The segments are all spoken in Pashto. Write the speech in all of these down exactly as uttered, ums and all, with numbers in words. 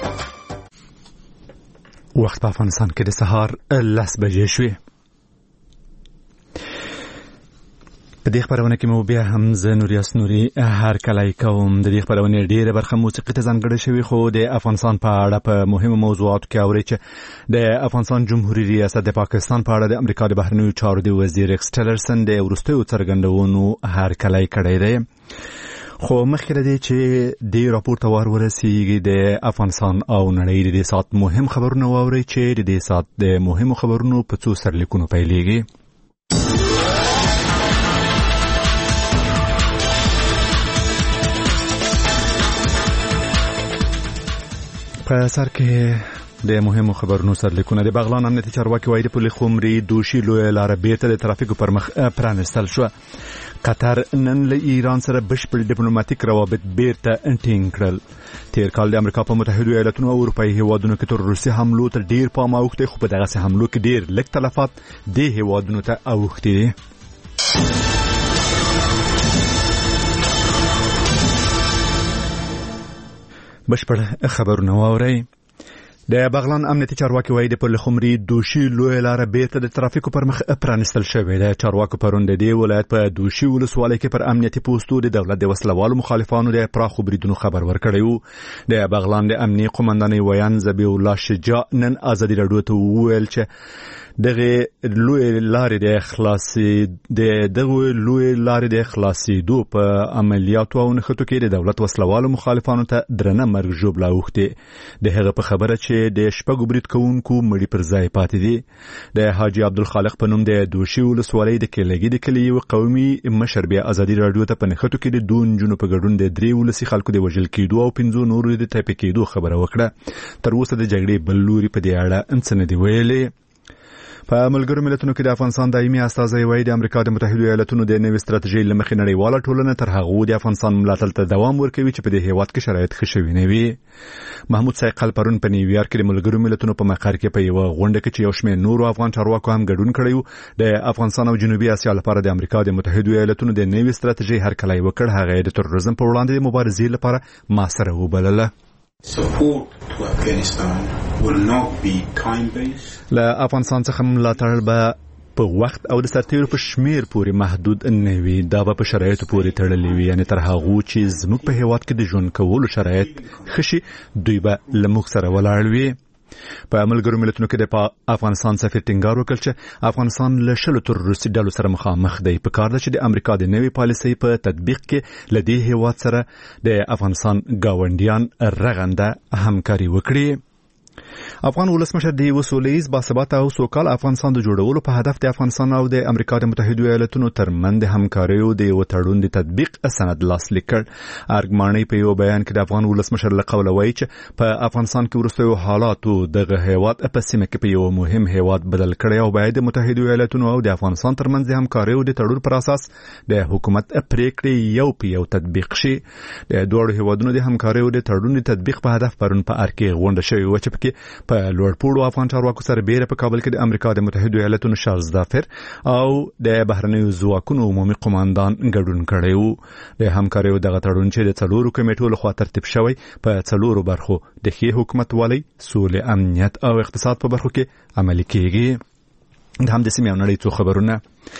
وخت په افغانستان کې د سهار لس بجې شوې. په دې خبرونه کې مو بیا هم زه نوریاس نوري هر کله کوم. د دې خبرونه ډېره برخه موسیقي ته ځانګړې شوې، خو د افغانستان په اړه په مهمو موضوعاتو کې اوري چې د افغانستان جمهوریت ریاست د پاکستان په اړه د امریکا د بهرنیو چارو د وزیر ایکس ټیلرسن د وروستیو څرګندونو هر کله کړی دی. خو مخکې لدی چې د راپور ته ور ورسیږي د افغانستان او نړۍ د دې سات مهم خبرونه واوري چې د دې سات د مهمو خبرونو په څو سرلیکونو پیلېږي. په سر کې د مهمو خبرونو سرلیکونه. د بغلان امنیتي چارواکي وایي د پل خمري دوشي لویه لاره بیرته د ترافیکو پر مخ پرانستل شوه. قطر نن له ایران سره بشپړ ډیپلوماټیک روابط بیرته ټینګ کړل. تیر کال د امریکا په متحده ایالاتونو او اروپایي هیوادونو کې تر روسي حملو ته ډیر پام اوښتی، خو په دغسې حملو کې ډیر لږ تلفات دې هیوادونو ته اوښتي دي. بشپړ خبرونه واورئ. د بغلان امنیتي چارواکي وایي د پل خمري دوشي لویه لاره بیرته د ترافیکو پر مخ پرانستل شوې ده. چارواکو پرون د دې ولایت په دوشي ولسوالۍ کې پر امنیتي پوستو د دولت د وسلوالو مخالفانو د پراخو بریدونو خبر ورکړی و. د بغلان د امنیي قومندان ویان ذبیح الله شجاع نن ازادي راډیو ته وویل چې دغه لوی لارې د خلاصي د دغه لوی لارې د خلاصېدو په عملیاتو او نښتو کې د دولت وسلوالو مخالفانو ته درنه مرګ ژوبله اوښتې. د هغه په خبره چې د شپږو برید کوونکو مړي پر ځای پاتې دي. د حاجي عبدالخالق په نوم د دوشي ولسوالۍ د کېلګي د کلي یو قومي مشر بیا ازادي راډیو ته په نښتو کې د دوه نجونو په ګډون د درې ولسي خلکو د وژل کېدو او پنځو نورو د ټپي کېدو خبره وکړه. تر اوسه د جګړې بل لوري په دې اړه څه نه دي ویلي. په ملګرو ملتونو کې د افغانستان دایمي استازی وایي د امریکا د متحده ایالاتونو د نوې ستراتیژۍ له مخې نړیواله ټولنه تر هغه د افغانستان ملاتړ ته دوام ورکوي چې په دې هیواد کې شرایط ښه شوي نه وي. محمود سایقل پرون په نیویارک کې د ملګرو ملتونو په مقر کې په یوه غونډه کې چې یو شمېر نورو افغان چارواکو هم ګډون کړی و د افغانستان او جنوبي اسیا لپاره د امریکا د متحده ایالاتونو د نوې ستراتیژۍ هرکلی وکړ. هغه د تروریزم په وړاندې د مبارزې لپاره ماسره وبلله. Support to Afghanistan will not be time-based. له افغانستان څخه ملاتړ به په وخت او د سرتیرو په شمیر پورې محدود نه وي. دا به په شرایطو پورې تړلې وي، یعنی تر هغه چې زموږ په هیواد کې د ژوند کولو شرایط ښه شي دوی به له موږ سره ولاړ وي. په ملګرو ملتونو کې د افغانستان سفیر ټینګار وکړ چې افغانستان له شلو تروریستي ډلو سره مخامخ دی. په کار ده چې د امریکا د نوې پالیسۍ په تطبیق کې له دې هیواد سره د افغانستان ګاونډیان رغنده همکاري وکړي. افغان ولسمشر د یو سولیز باثباته او سوکال افغانستان د جوړولو په هدف د افغانستان او د امریکا د متحده ایالاتونو ترمنځ د همکاریو د یو تړون د تطبیق سند لاسلیک کړ. ارګماني په یو بیان کې د افغان ولسمشر له قوله وایي چې په افغانستان کې وروستیو حالاتو دغه هیواد په سیمه کې په یو مهم هیواد بدل کړی او باید د متحده ایالاتونو او د افغانستان ترمنځ د همکاریو د تړون پر اساس د حکومت پریکړې یو په یو تطبیق شي. د دوه هیوادونو د همکاریو د تړون د تطبیق په هدف پرون په ارکې غونډه شوې و چې پکې په لوړپوړو افغان چارواکو سره بیره په کابل کې د امریکا د متحده ایالاتونو شارلز دافر او د بهرنیو ځواکونو عمومي قوماندان ګډون کړی و. د همکاریو دغه تړون چې د څلورو کمیټو لخوا ترتیب شوی په څلورو برخو د ښې حکومتولۍ، سولې، امنیت او اقتصاد په برخو کې عملي کیږي. د هم د سیمې او نړۍ څو خبرونه.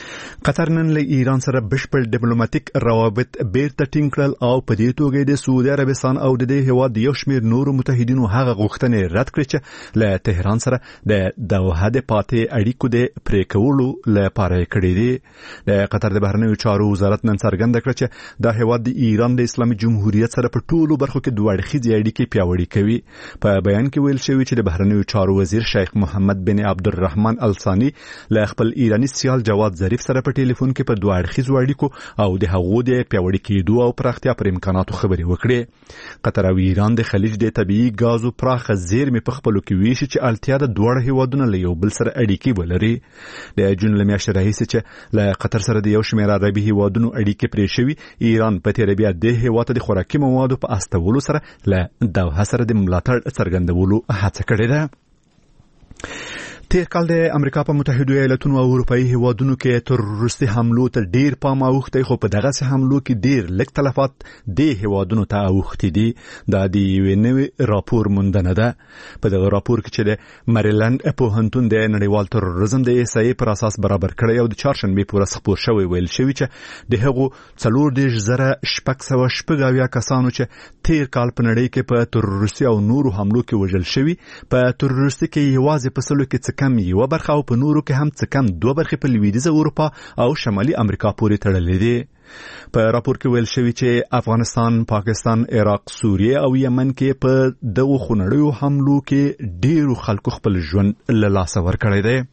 قطر نن له ایران سره بشپړ ډیپلوماټیک روابط بیرته ټینګ کړل او په دې توګه د سعودي عربستان او د دې هیواد یو شمېر نورو متحدینو هغه غوښتنې رد کړې چې له تهران سره د دوحه د پاتې اړیکو د پرې کولو لپاره یې کړې دي. د قطر د بهرنیو چارو وزارت نن څرګنده کړه چې دا هیواد د ایران د اسلامي جمهوریت سره په ټولو برخو کې دوه اړخیزې اړیکې پیاوړې کوي. په بیان کې ویل شوی چې د بهرنیو چارو وزیر شیخ محمد بن عبدالرحمن الثانی له خپل ایرانی سیال جواد ظریف سره په ټلیفون کې په دوه اړخیزو اړیکو او د هغو د پیاوړي کېدو او پراختیا پر امکاناتو خبرې وکړې. قطر او ایران د خلیج د طبیعي ګازو پراخه زیرمې په خپلو کې ویشي چې اړتیا د دواړه هیوادونه له یو بل سره اړیکې ولري. د جون له میاشتې راهیسې چې له قطر سره د یو شمېر عربي هیوادونو اړیکې پرې شوي، ایران په تېره بیا د هیواد د خوراکي موادو په استولو سره له دوحه سره د ملاتړ څرګندولو هڅه کړې ده. تیر کال د امریکا په متحده ایالاتونو او اروپאי هیوادونو کې تروریستي حملو ته ډیر پام اوښتی، خو په دغه سه حملو کې ډیر لږ تلفات د هیوادونو ته اوښتي دي. دا د یو نوې راپور موندنه ده. په دغه راپور کې چې د مریلند پوهنتون د نړیوال تروریزم د احصایې پر اساس برابر کړی او د چهارشنبې پورې خپور شوی ویل شوی چې د هغو څلور دېرش زره شپږ سوه شپږ اویا کسانو چې تیر کال په نړۍ کې په تروریستي او نورو حملو کې وژل شوي، په تروریستي کې یوازې په سلو کې څه کم یوه برخه او په نورو کې هم څه کم دوه برخې په لویدیځه اروپا او شمالي امریکا پورې تړلې دي. په راپور کې ویل شوی چې افغانستان، پاکستان، عراق، سوریه او یمن کې په دغو خونړیو حملو کې ډیرو خلکو خپل ژوند له لاسه ورکړی دی.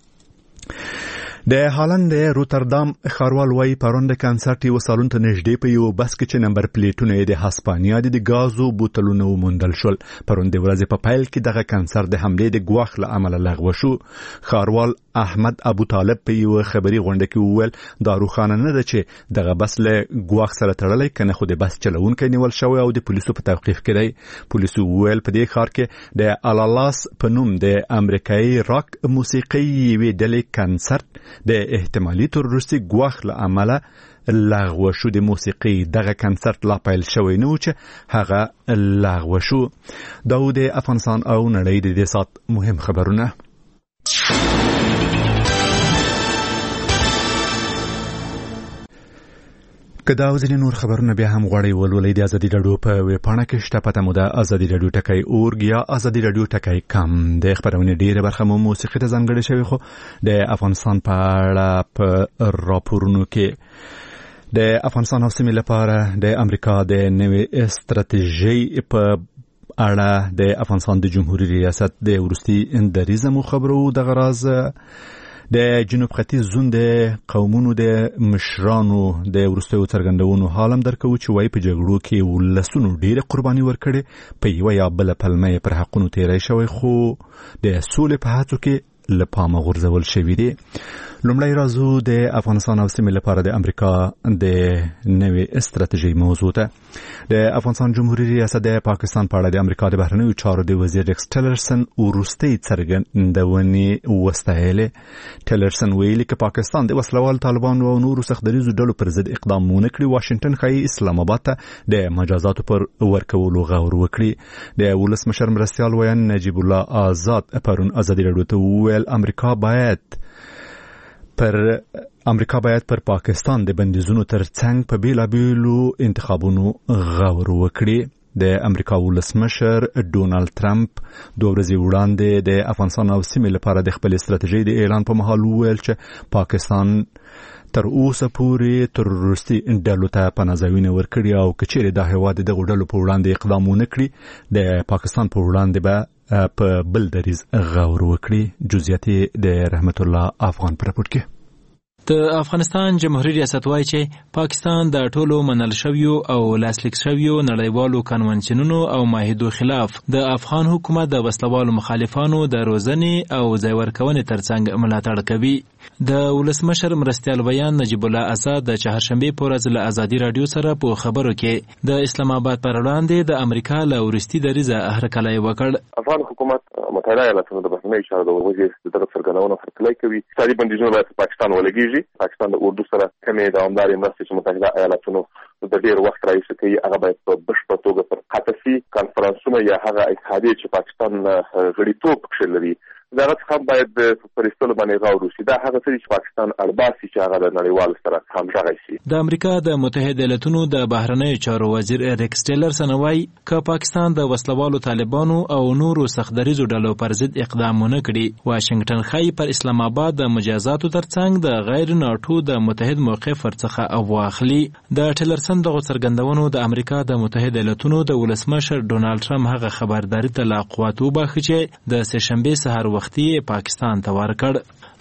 د هالند د روتردام ښاروال وايي پرون د کنسرت یو سالون ته نږدې په یو بس کې چې نمبر پلیټونه یې د هسپانیا د غازو بوتلونو موندل شول. پرون د ورځې په پیل کې دغه کنسرت د حملې د ګواښ له امله لغوه شو. ښاروال احمد ابو طالب په یو خبري غونډه کې وویل دا روښانه نه ده چې دغه بس له ګواښ سره تړلی، کنه خو د بس چلوونکی نیول شوی او د پولیسو په توقیف کې دی. پولیسو وویل په دې ښار کې د الالاس په نوم د امریکایي راک موسیقي یوې ډلې کنسرت د احتمالي تروریستي ګواښ له امله لغوه شو. د موسیقي دغه کنسرت لا پیل شوی نه و چې هغه لغوه شو. دا د افغانستان او نړۍ د دې سات مهم خبرونه. که دا او ځینې نور خبرونه بیا هم غواړئ ولولئ د ازادي راډیو په ویبپاڼه کې شته. پته مو ده ازادي راډیو ټکی اورګ یا ازادي راډیو ټکی کم. د خبرونې ډیره برخه مو موسیقي ته ځانګړې شوې، خو د افغانستان په اړه په راپورونو کې د افغانستان او سیمې لپاره د امریکا د نوې استراتیژۍ په اړه د افغانستان د جمهوریت ریاست د وروستي دریځه مو خبرو. دغه راز د جنوب ختیځ زون د قومونو د مشرانو د وروستیو څرګندونو حال هم درکوو چې وایي په جګړو کې ولسونو ډېره قرباني ورکړې، په یوه یا بله پلمه یې پر حقونو تیری شوی، خو د سولې په هڅو کې له پامه غورځول شوي دي. لومړی راځو د افغانستان او سیمې لپاره د امریکا د نوې استراتیژۍ موضوع ته. د افغانستان جمهوریت ریاست د پاکستان په اړه د امریکا د بهرنیو چارو د وزیر ریکس ټیلرسن وروستۍ څرګندونې وستایلې. ټیلرسن ویلي که پاکستان د وسلوال طالبانو او نورو سختدریزو ډلو پر ضد اقدام ونه کړي، واشنګټن ښایي اسلام آباد ته د مجازاتو پر ورکولو غور وکړي. د ولسمشر مرستیال ویان نجیب الله آزاد پرون ازادي راډیو ته وویل امریکا باید پر امریکا باید پر پاکستان د بندیزونو ترڅنګ په بیلابیلو انتخابونو غور وکړي. د امریکا ولسمشر ډونالد ټرمپ دوه ورځې وړاندې د افغانستان او سیمې لپاره د خپل استراتیژۍ د اعلان په مهال وویل چې پاکستان تر اوسه پورې تروریستي ډلو ته پناهځایونه ورکړي او که چیرې دا هېواد دغو ډلو په وړاندې اقدام ونه کړي، د پاکستان په وړاندې به په بل دریځ غور وکړي. جزئیات د رحمت الله افغان پر راپور کې. د افغانستان جمهوریت ریاست وایي چې پاکستان د ټولو منل شویو او لاسلیک شویو نړیوالو کنونشنونو او معاهدو خلاف د افغان حکومت د وسلوالو مخالفانو د روزنې او ځای ورکونې ترڅنګ ملاتړ کوي. د ولسمشر مرستیال ویان نجیب الله آزاد د چهارشنبې په ورځ له ازادي راډیو سره په خبرو کې د اسلام آباد پر وړاندې د امریکا له وروستي دریځه هرکلی وکړ. افغان حکومت متحده ایالاتونو د بهرنیو چارو د وزیر د طرف څرګندونه هرکلی کوي. اقتصادي بندیزونه باید پاکستان ولګېږي. پاکستان د اردو سره کمې دوامدارې مرستې چې متحده ایالاتونو د ډېر وخت راهیسې کوي هغه باید په بشپړه توګه پر قطع شي. کنفرانسونه یا هغه اتحادیې چې پاکستان غړیتوب پکښې لري د هغه څخه باید په پرېستلو باندې غور وشي. دا هغه څه دي چې پاکستان اړباسي چې هغه د نړیوالو سره همغږی شي. د امریکا د متحده ایالاتونو د بهرنیو چارو وزیر ریکس ټیلرسن وایي که پاکستان د وسلوالو طالبانو او نورو سختدریزو ډلو پر ضد اقدام ونه کړي، واشنګټن ښایي پر اسلام آباد د مجازاتو ترڅنګ د غیر ناټو د متحد موقف ورڅخه واخلي. د ټیلرسن دغو څرګندونو د امریکا د متحده ایالاتونو د ولسمشر ډونالد ټرمپ هغه خبرداري ته لا قوت وباښه چې د سهشنبې سهار وختي پاکستان ته ورکړ.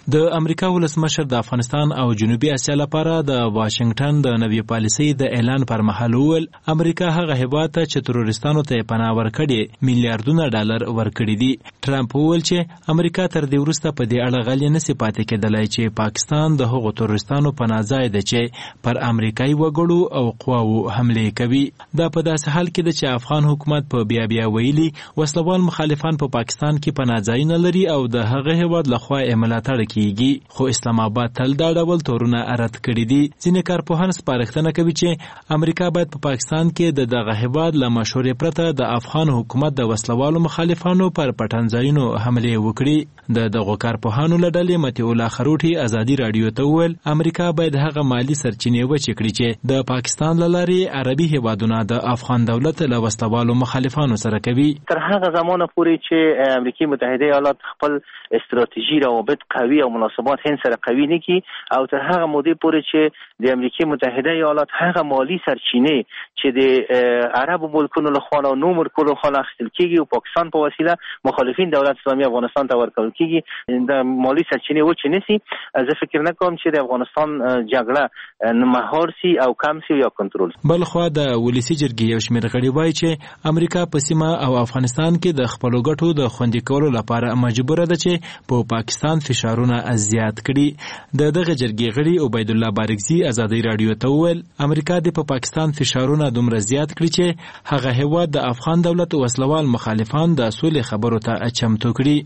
د امریکا ولسمشر د افغانستان او جنوبي اسیا لپاره د واشنگټن د نوي پالیسۍ د اعلان پر مهال وویل امریکا هغه هیواد ته چې تروریستانو ته پناه ورکړي میلیارډونه ډالر ورکړي دي. ټرمپ وویل چې امریکا تر دې وروسته په دې اړه غلې نشي پاتې کېدلی چې پاکستان د هغو تروریستانو پناه ځای دی چې پر امریکایي وګړو او قواوو حملې کوي. دا په داسې حال کې ده چې افغان حکومت په بیا بیا ویلي وسلوال مخالفان په پاکستان کې پناه ځایونه لري او د هغه هیواد لخوا یې ملاتړ کیږي، خو اسلام آباد تل دا ډول تورونه رد کړي دي. ځینې کارپوهان سپارښتنه کوي چې امریکا باید په پاکستان کې د دغه هیواد له مشورې پرته د افغان حکومت د وسلوالو مخالفانو پر پټنځایونو حملې وکړي. د دغو کارپوهانو له ډلې مطیع الله خروټي ازادي راډیو ته وویل امریکا باید هغه مالي سرچینې وچې کړي چې د پاکستان له لارې عربي هیوادونه د افغان دولت له وسلوالو مخالفانو سره کوي. تر هغه زمانه پورې چې امریکای متحده ایالات خپل استراتیژي روابط قوي او مناسبات هند سره قوي نه کی او تر هغه مودې پورې چې د امریکای متحده ایالات هغه مالی سرچینې چې د عربو ملکونو له خوا او نو ملکونو له خوا اخیستل کیږي او پاکستان په وسیله مخالفین دولت اسلامي افغانستان ته ورکول کیږي د مالی سرچینې و چې نسی زه فکر نه کوم چې د افغانستان جګړه مهار سي او کم سي یا کنټرول. بل خو د ولسی جرګې یو شمېر غړي وایي چې امریکا په سیمه او افغانستان کې د خپلو ګټو د خوندي کولو لپاره مجبوره ده چې په پاکستان فشارونه زیات کړي. د دغه جرګې غړي عبید الله بارکزي ازادي راډیو ته وویل امریکا د په پاکستان فشارونه دومره زیات کړي چې هغه هیواد د افغان دولت وسلوال مخالفان د سولې خبرو ته چمتو کړي.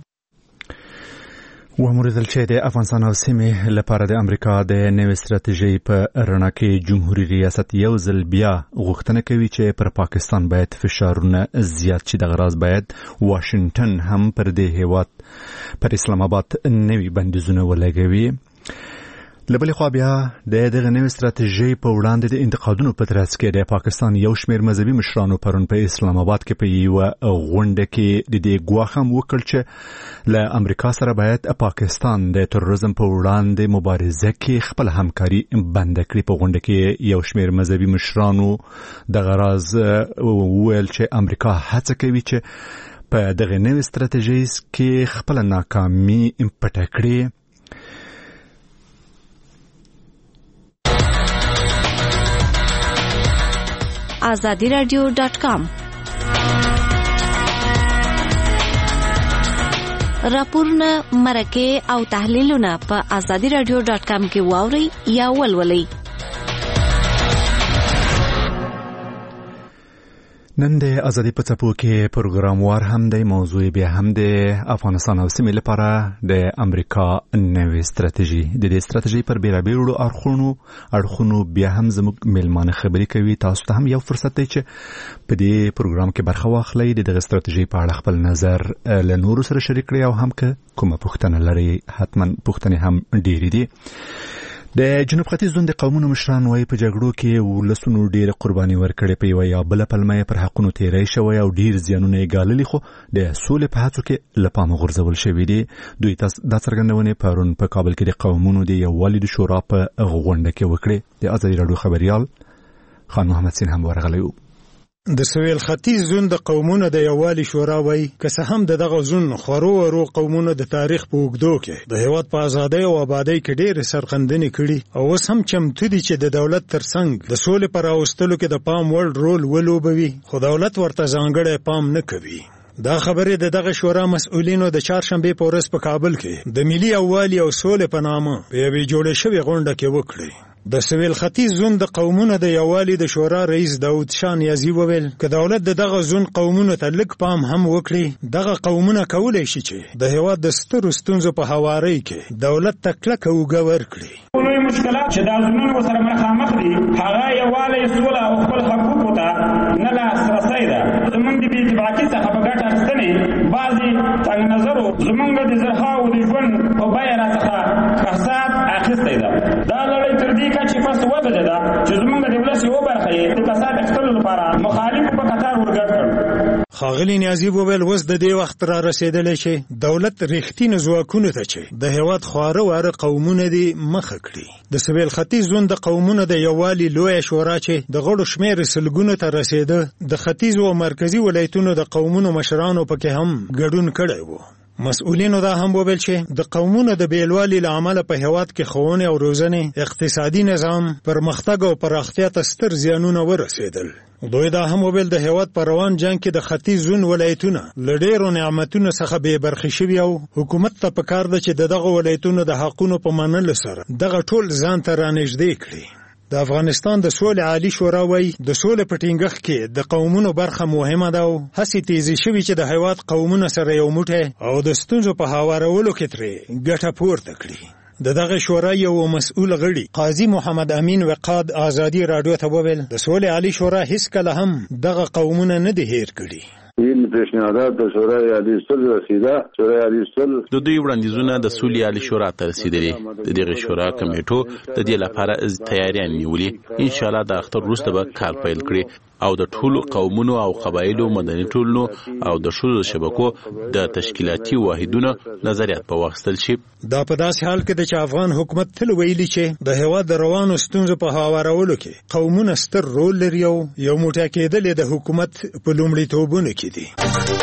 وموردل چې د افغانستان او سیمې لپاره د امریکا د نوې ستراتیژۍ په رڼا کې جمهوریت ریاست یو ځل بیا غوښتنه کوي چې پر پاکستان باید فشارونه زیات شي. دغه راز باید واشنگټن هم پر دې هیواد پر اسلام آباد نوي بندیزونه ولګوي. لبلې خوا بیا د دغه نوې ستراتیژۍ په وړاندې د انتقادونو په ترڅ کې د پاکستان یو شمېر مذهبي مشرانو پرون په اسلام آباد کې په یوه غونډه کې د دې ګواښ هم وکړ چې له امریکا سره باید پاکستان د تروریزم په وړاندې مبارزه کې خپل همکاري بنده کړي. په غونډه کې یو شمېر مذهبي مشرانو دغه راز وویل چې امریکا هڅه کوي چې په دغه نوې ستراتیژۍ کې خپل ناکامي پټه کړي. آزادی رادیو ډاٹ کام راپورونه مرکه او تحلیلونه په آزادی رادیو ډاٹ کام کې واوري یا ولولئ. نن د ازادي په څپو کې پروګراموار هم د موضوع بیا هم د افغانستان او سیمې لپاره د امریکا نوې ستراتیژي د دې ستراتیژي پر بیلابیلو اړخونو اړخونو بیا هم زموږ میلمانه خبرې کوي. تاسو ته هم یو فرصت دی چې په دې پروګرام کې برخه واخلئ، د دغه ستراتیژي په اړه خپل نظر له نورو سره شریک کړئ او هم که کومه پوښتنه لرئ حتما پوښتنې هم ډېرې دي. د جنوب ختیځ زون د قومونو مشران وایي په جګړو کې ولسونو ډېره قرباني ورکړې، په یوه یا بله پلمه پر حقونو تیری شوی او ډېر زیانونه یې ګاللي، خو د سولې په هڅو کې له پامه غورځول شوي دي. دوی دا څرګندونې پرون په کابل کې د قومونو د یووالي د شورا په غونډه کې وکړې. د ازادي راډیو خبریال خان محمد سین هم ورغلی و. د سویل ختیځ زون د قومونو د یووالي شورا وایي که څه هم د دغه زون خورو ورو قومونو د تاریخ په اوږدو کې د هیواد په ازادۍ او آبادۍ کې ډېرې سرښندنې کړي او اوس هم چمتو دي چې د دولت ترڅنګ د سولې په راوستلو کې د پام وړ رول ولوبوي، خو دولت ورته ځانګړی پام نه کوي. دا خبرې د دغه شورا مسؤلینو د چهارشنبې په ورځ په کابل کې د ملي یووالي او سولې په نامه په یوې جوړې شوې غونډه کې وکړې. د سویل ختیځ زون د قومونو د یووالي د شورا رئیس داود شاه نیازي وویل که دولت د دغه زون قومونو ته لږ پام هم وکړي، دغه قومونه کولی شي چې د هیواد د سترو ستونزو په هوارۍ کې دولت ته کلکه اوږه ورکړي. لوی مشکلات چې دا زونونه ورسره مخامخ دي هغه یووالی، سوله او خپل حقوقو ته نه لاسرسی ده. زموږ د بې اتفاقۍ څخه په ګټه اخیستنې بعضې تنګ نظرو زموږ د زرهاو د ژوند په بیه راڅخه کسات اخیستی ده. دا لړۍ تر دې کچې پس وځلېده چې زموږ د ولس یوه برخه یې د کسات اخیستلو لپاره مخالفو په قطار ورګډ کړ. ښاغلي نیازي وویل اوس د دې وخت را رسېدلی چې دولت رښتینو ځواکونو ته چې د هېواد خواره واره قومونه دي مخه کړي. د سویل ختیځ زون د قومونو د یووالي لویه شورا چې د غړو شمېر سلګونو ته رسېده، د ختیځو او مرکزي ولایتونو د قومونو مشرانو پکې هم ګډون کړی و. مسؤلینو دا هم وویل چې د قومونو د بیلوالي له امله په هیواد کې ښوونې او روزنې، اقتصادي نظام، پرمختګ او پراختیا ته ستر زیانونه ورسېدل. دوی دا هم وویل د هیواد په روان جنگ کې د ختیځ زون ولایتونه له ډېرو نعمتونو څخه بې برخې شوي او حکومت ته پکار ده چې د دغه ولایتونو د حقونو په منلو سره دغه ټول ځان ته رانږدې کړي. د افغانستان د سولې عالی شورا وایي د سولې په ټینګښت کې د قومونو برخه مهمه ده او هڅې تیزې شوي چې د هیواد قومونه سره یو موټی او د ستونزو په هوارولو کې ترې ګټه پورته کړي. د دغه شورا یو مسؤل غړي قاضي محمد امین وقاد ازادي رادیو ته وویل د سولې عالی شورا هیڅکله هم دغه قومونه نه دي هیر کړي. این پیشنهادات د شورای عالی صلح رسیده شورای عالی صلح د دوی وړاندیزونه د سولې عالی شورا ته رسیدلي. د دغه شورا کمیټو د دې لپاره تیاریان نیولې. ان شاء الله د اختر وروسته به کار پیل کړي او د ټولو قومونو او قبایلو مدني ټولنو او د شورو شبکو د تشکیلاتي واحدونو نظریات په واخیستل شي. دا په داسې حال کې د چې افغان حکومت تل ویلي چې د هیواد د روانو ستونزو په هوارولو کې قومونه ستر رول لري او یو موټی کېدل د حکومت په لومړیتوبونو کې دي.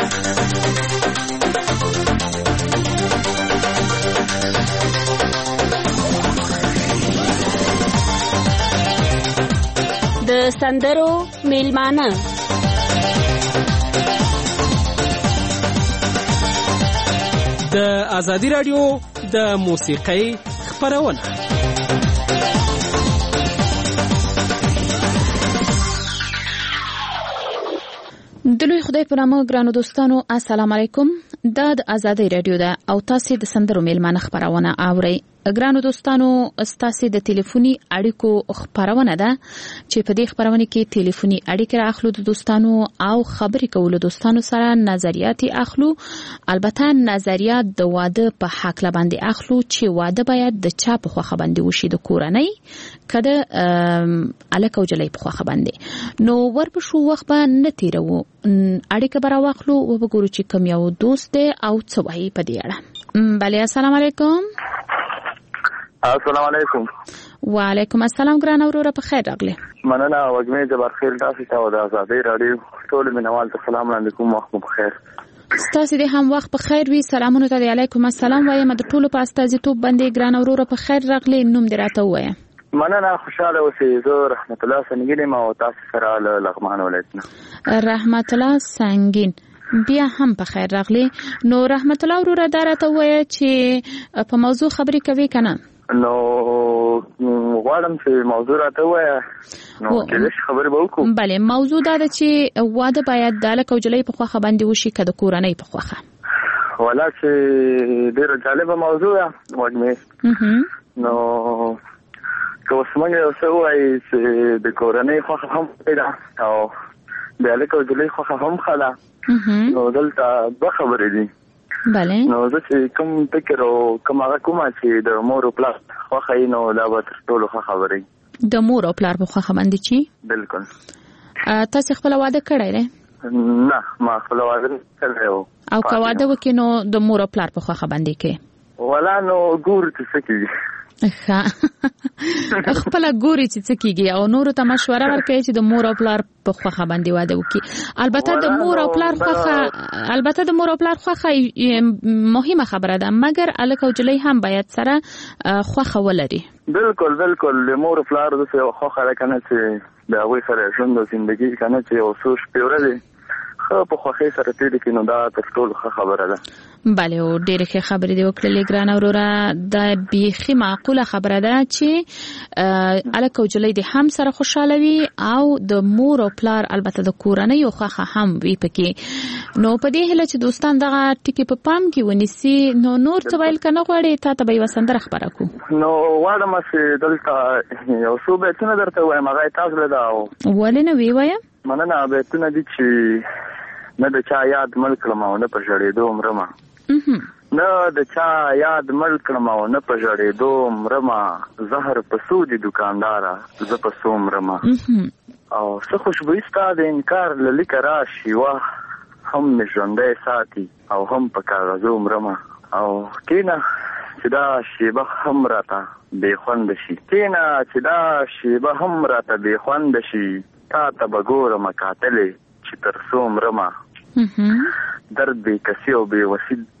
د سندرو میلمانه د ازادي رادیو د موسیقۍ خپرونه. د لوی خدای په نامه ګرانو دوستانو السلام علیکم. دا د ازادي رادیو ده او تاسو د سندرو میلمانه خپرونه اورئ. ګرانو دوستانو ستاسو د ټلیفوني اړیکو خبرونه ده چې په دې خبرونه کې ټلیفوني اړیکې راخلو د دوستانو او خبرې کولو دوستانو سره نظریات اخلو. البته نظریات د واده په حق لباندې اخلو چې واده باید د چا په خوخه باندې وشي، د کورنۍ کده الکه او جلې په خوخه باندې. نو ورپښو وخت به نه تیرو اړیکه برا واخلو او وګورو چې کوم یو دوست دی او څه وایي په دې اړه. بله السلام علیکم. السلام علیکم. وعلیکم السلام ګران اوروره په خیر راغلی. مننه وګمې جبار خیر تاسو ته او د ازادي رادیو ټول مینوال ته سلام علیکم وخت په خیر. ستاسو دې هم وخت په خیر وي. سلامونه ته علیکم السلام وایم د ټولو په استازیتوب باندې ګران اوروره په خیر راغلی. نوم دې راته ووایه. مننه خوشاله اوسئ. زه رحمت الله سنگین ما او تاسو سره له لغمان ولایت رحمت الله سنگین بیا هم په خیر راغلی. نو رحمت الله اوروره دا راته ووایه چې په موضوع خبرې کوي کنه؟ نو غواړم چې موضوع راته ووایه نو کله خبرې به وکړو. بله موضوع دا ده چې واده باید د الک او جلۍ په خوخه باندې وشي که د کورنۍ په خوخه؟ ولا چې ډېره جالبه موضوع ده وګمې. نو که اوس موږ یو څه ووایي چې د کورنۍ خوښه هم ښه ده او د الک او جلۍ خوښه هم ښه ده، نو دلته دوه خبرې دي. بله نو زه چې کوم فکر او کوم هغه کومه چې د مور او پلار خوښه وي نو دا به تر ټولو ښه خبرې. د مور او پلار په خوښه باندې چې بلکل. تاسو خپل واده کړی دی؟ نه ما خپل واده نه کړی و. او که واده وکړې نو د مور او پلار په خوښه باندې کې؟ ولا نو ګورو چې څه کېږي. خپله ګوري چې څه کېږي او نورو ته مشوره ورکوي چې د مور او پلار په خوښه باندې واده وکړي. البته د مور او پلار خوښه البته د مور او پلار خوښه مهمه خبره ده، مګر الک او جلۍ هم باید سره خوښه ولري. بلکل بلکل د مور او پلار داسې یوه خوښه ده که نه چې د هغوی سره ژوند او زندګي که نه چې یو څو شپې ورځې ښه په خوښۍ سره تېرې کړي نو دا تر ټولو ښه خبره ده. بله او ډېرې ښې خبرې دې وکړلې ګرانه وروره. دا بیخي معقوله خبره ده چې الک او جلۍ دې هم سره خوشحاله وي او د مور او پلار البته د کورنۍ او خوښه هم وي پکې. نو په دې هیله چې دوستان دغه ټکي په پام کې ونیسي. نو نور څه ویل که نه غواړې تا ته به یوه سندره خپره کړو؟ نو غواړم چې دلته یو څو بیتونه درته ووایم، هغه یې تاسو له ده. ولې نه ویې وایه؟ مننه. بیتونه دي چې نه د چا یاد مړ کړم او نه په ژړېدو مرمه، نه د چا یاد مړ کړم او نه په ژړېدو مرمه، زهر په څو دي دوکانداره زه په څو مرمه، او څه خوشبويي ستا د انکار له لیکه راشي وه هم مې ژوندی ساتي او هم په کاغذو مرمه، او کېنه چې دا شیبه هم راته بې خونده شي، کېنه چې دا شیبه هم راته بې خونده شي، تا ته به ګورمه کاتلې چې تر څو مرمه، درد بې کسي او بې وسي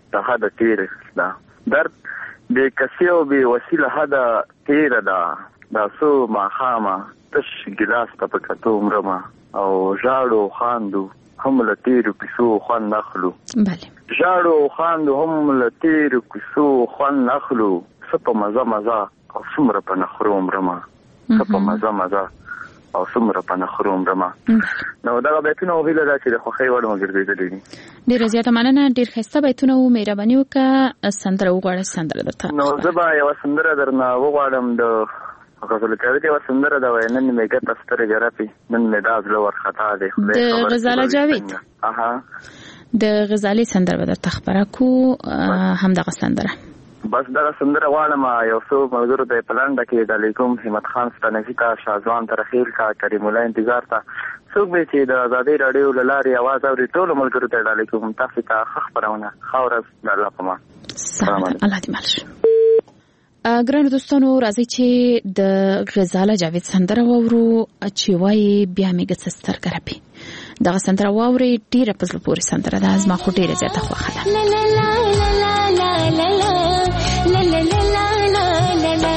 د حد تیر دا درد د کسیو به وسیله حد تیر دا دا سو ما خامه تش ګلاس ته پکاتو مرما او ژاړو خاندو هم لتیر کیسو خوان نخلو بله ژاړو خاندو هم لتیر کیسو خوان نخلو سپ مزه مزه او څومره په نخرو مرما سپ مزه مزه او څومره په نخرو مرما نو دا بیتونه ویل دا چې د خوخي وړ مګرځېدلې دي ډیر زیاته مننه ډیر خسته بیتونه و مهرباني وکړه سندره وغواړه سندره درته نو زبا یو سندره درنه وغواړم د غزل کړه چې سندره دا وینن میګه تستر جرافي نن مداز لور خطا دی د غزاله جاوید اها د غزالي سندره درته خبره کو هم دغه سندره بس دا سندره واړم یو څو ملګرو د پلان دکې د علیکم همت خان ستنفي کا شاهزوان ترخیل کا کریم الله انتظار تا څوک به چې د آزادي رادیو لاري आवाज اوري ټول ملګرو ته د علیکم تاسو ته خبرونه خاورز د الله پما سلام الله دې مالش ګرانو دوستانو راځي چې د غزاله جاوید سندره وورو چې وایي بیا میګه ستر کرپی دغه سندره ووري ډیره په زړه پورې سندره ده ازما خو ډیره زیاته خوښه ده لا لا لا لا لا لا لا لا لا لا لا لا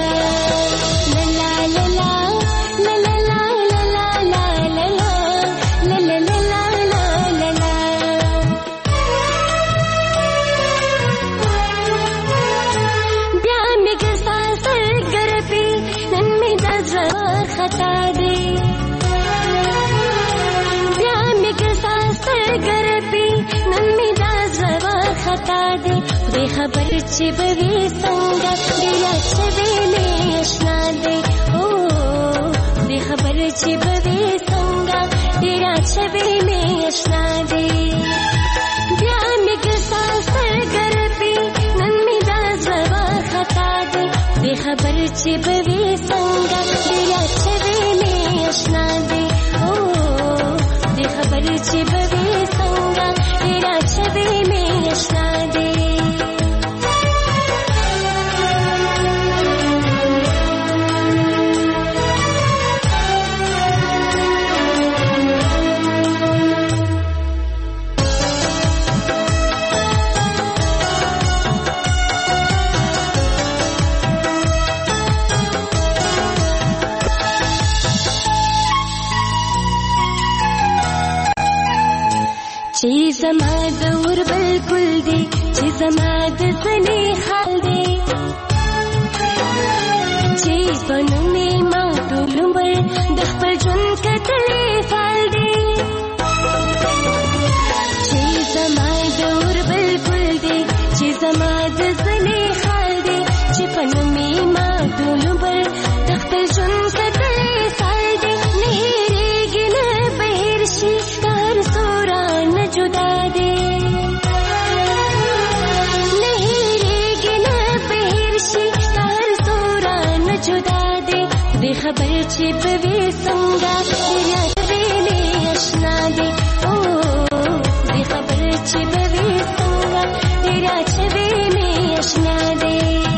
خبر چې بوي څنګه ډېر څه ویلې آشنا دی او دې خبر چې بوي څنګه ډېر څه ویلې آشنا دی بیا مې کیسه سرګرپی نن مې دا زوا خطا دی دې خبر چې بوي څنګه ډېر څه ویلې آشنا دی او دې خبر چې بوي څنګه ډېر څه ویلې آشنا دی چې زما د ور بالکل دی چې زما د زنی حال دی چې پنو می ما ټول عمر د خپل ژوند کتلې فال دی چې زما د ور بالکل دی چې زما د زنی حال دی چې پنو می ما ټول عمر د خپل ژوند کتلې فال دی نه هېرېږي نه بهر شي هر سورا जुदा दे नहीं रेगी न बहिरशी हर सोरा न जुदा दे बेखबर छिप वे संगा तेरा वेले आशना दे ओ बेखबर छिप वे संगा तेरा वेले आशना दे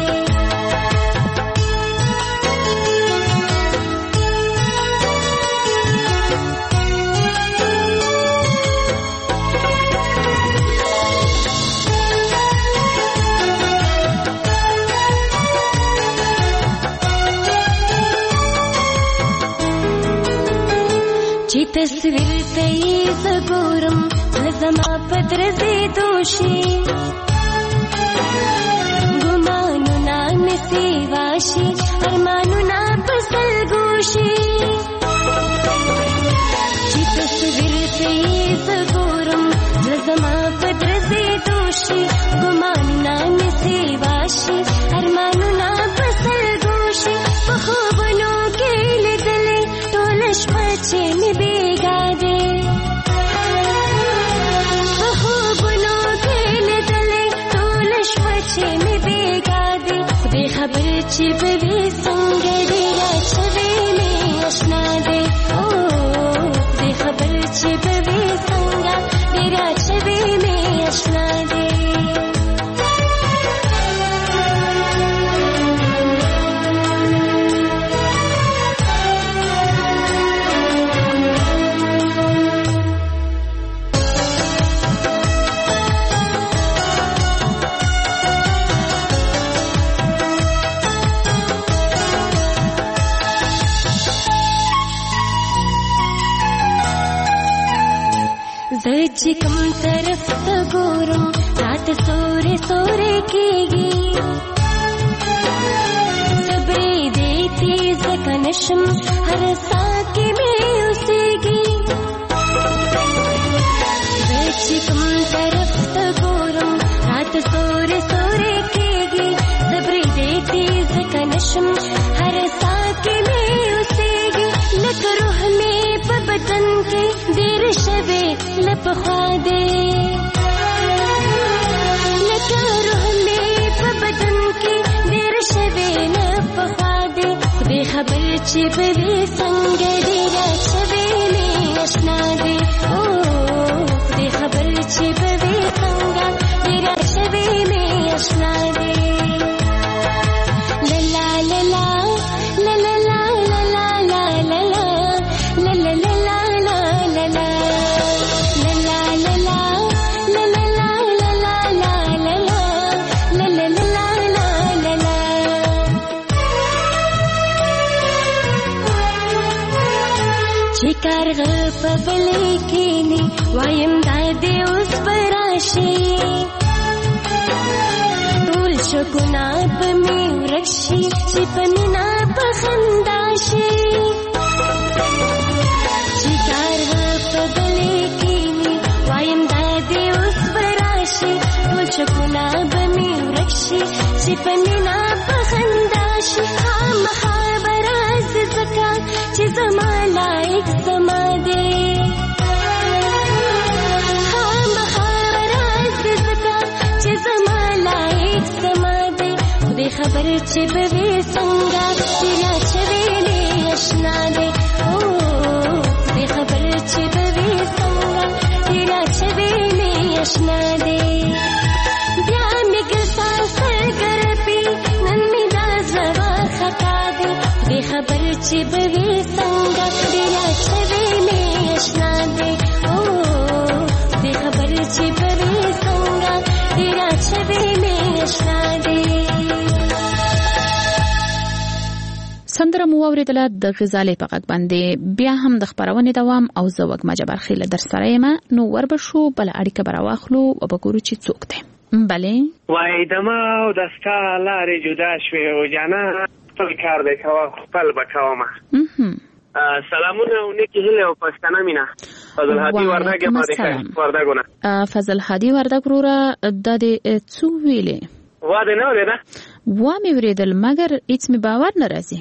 تصویر ته یې زګورم زما پدر دې دوشي ګمانو نام سی واشي ارمانو نا پسل ګوشي چې تصویر ته یې زګورم زما پدر دې دوشي ګمانو نام سی واشي ارمانو نا پسل ګوشي په خوبونو کې لیدلې ټول شپه چې مې खबर छिप वे संग डेरा छवे में आशना दे ओ दे खबर छिप वे संग डेरा छवे में आशना दे چې کوم طرف ته ګورم رات سورې سورې کېږي صبرې دې تیز کنشم هر ساه کې مې اوسېږي چې کوم طرف ته ګورم رات سورې سورې کېږي صبرې دې تیز کنشم هر ساه کې مې اوسېږي لکه روح مې په بدن کې ډېر شوې له پخوا دې لکه روح مې په بدن کې ډېر شوې له پخوا دې خدای خبر چې به وي څنګه ډېره شوې مې اشنا دې او خدای خبر چې به وي څنګه ډېره شوې مې اشنا دې لا لا لا لا لا لا لا لا لا لا لا لا لا کارغه په بلې کېني وایم دا دې اوس به راشي ټول شګونه به مې ورک شي چې په مینه په خندا شي چې کارغه په بلې کېني وایم دا دې اوس به راشي ټول شګونه به مې ورک شي چې په مینه په خندا شي خامخا به راځي ځکه چې زما لایق زما دې خامخا راځي ځکه چې زما لایق زما دې خدای خبر چې به وي څنګه تیرا شوې مې اشنا دې او خدای خبر چې به وي څنګه تیرا شوې مې اشنا دې بیا مې ګلتا سرګرپي نن مې دا زړه خطا دې خدای خبر چې به وي څنګه تیرا شوې مې اشنا دې او خدای خبر چې به وي څنګه تیرا شوې مې اشنا دې سندره مو واوریدله د غزالې په غږ باندې بیا هم د خبرونې دوام او زه وږمه جبارخیله در سره یم نو وربشو بل اړیکه به راواخلو او به ګورو چې څوک دی بلې وای دما او د ستا لارې جدا شوې او جانا خپل کار دی کوه خپل به کومه سلامونه او نیکې هیلې او پښتنه مینه فضل هادي وردګ یم وردګونه فضل هادي وردګ وروره دا دې څو ویلې وا دې نه اورېده وا مې اورېدل مګر هېڅ مې باور نه راځي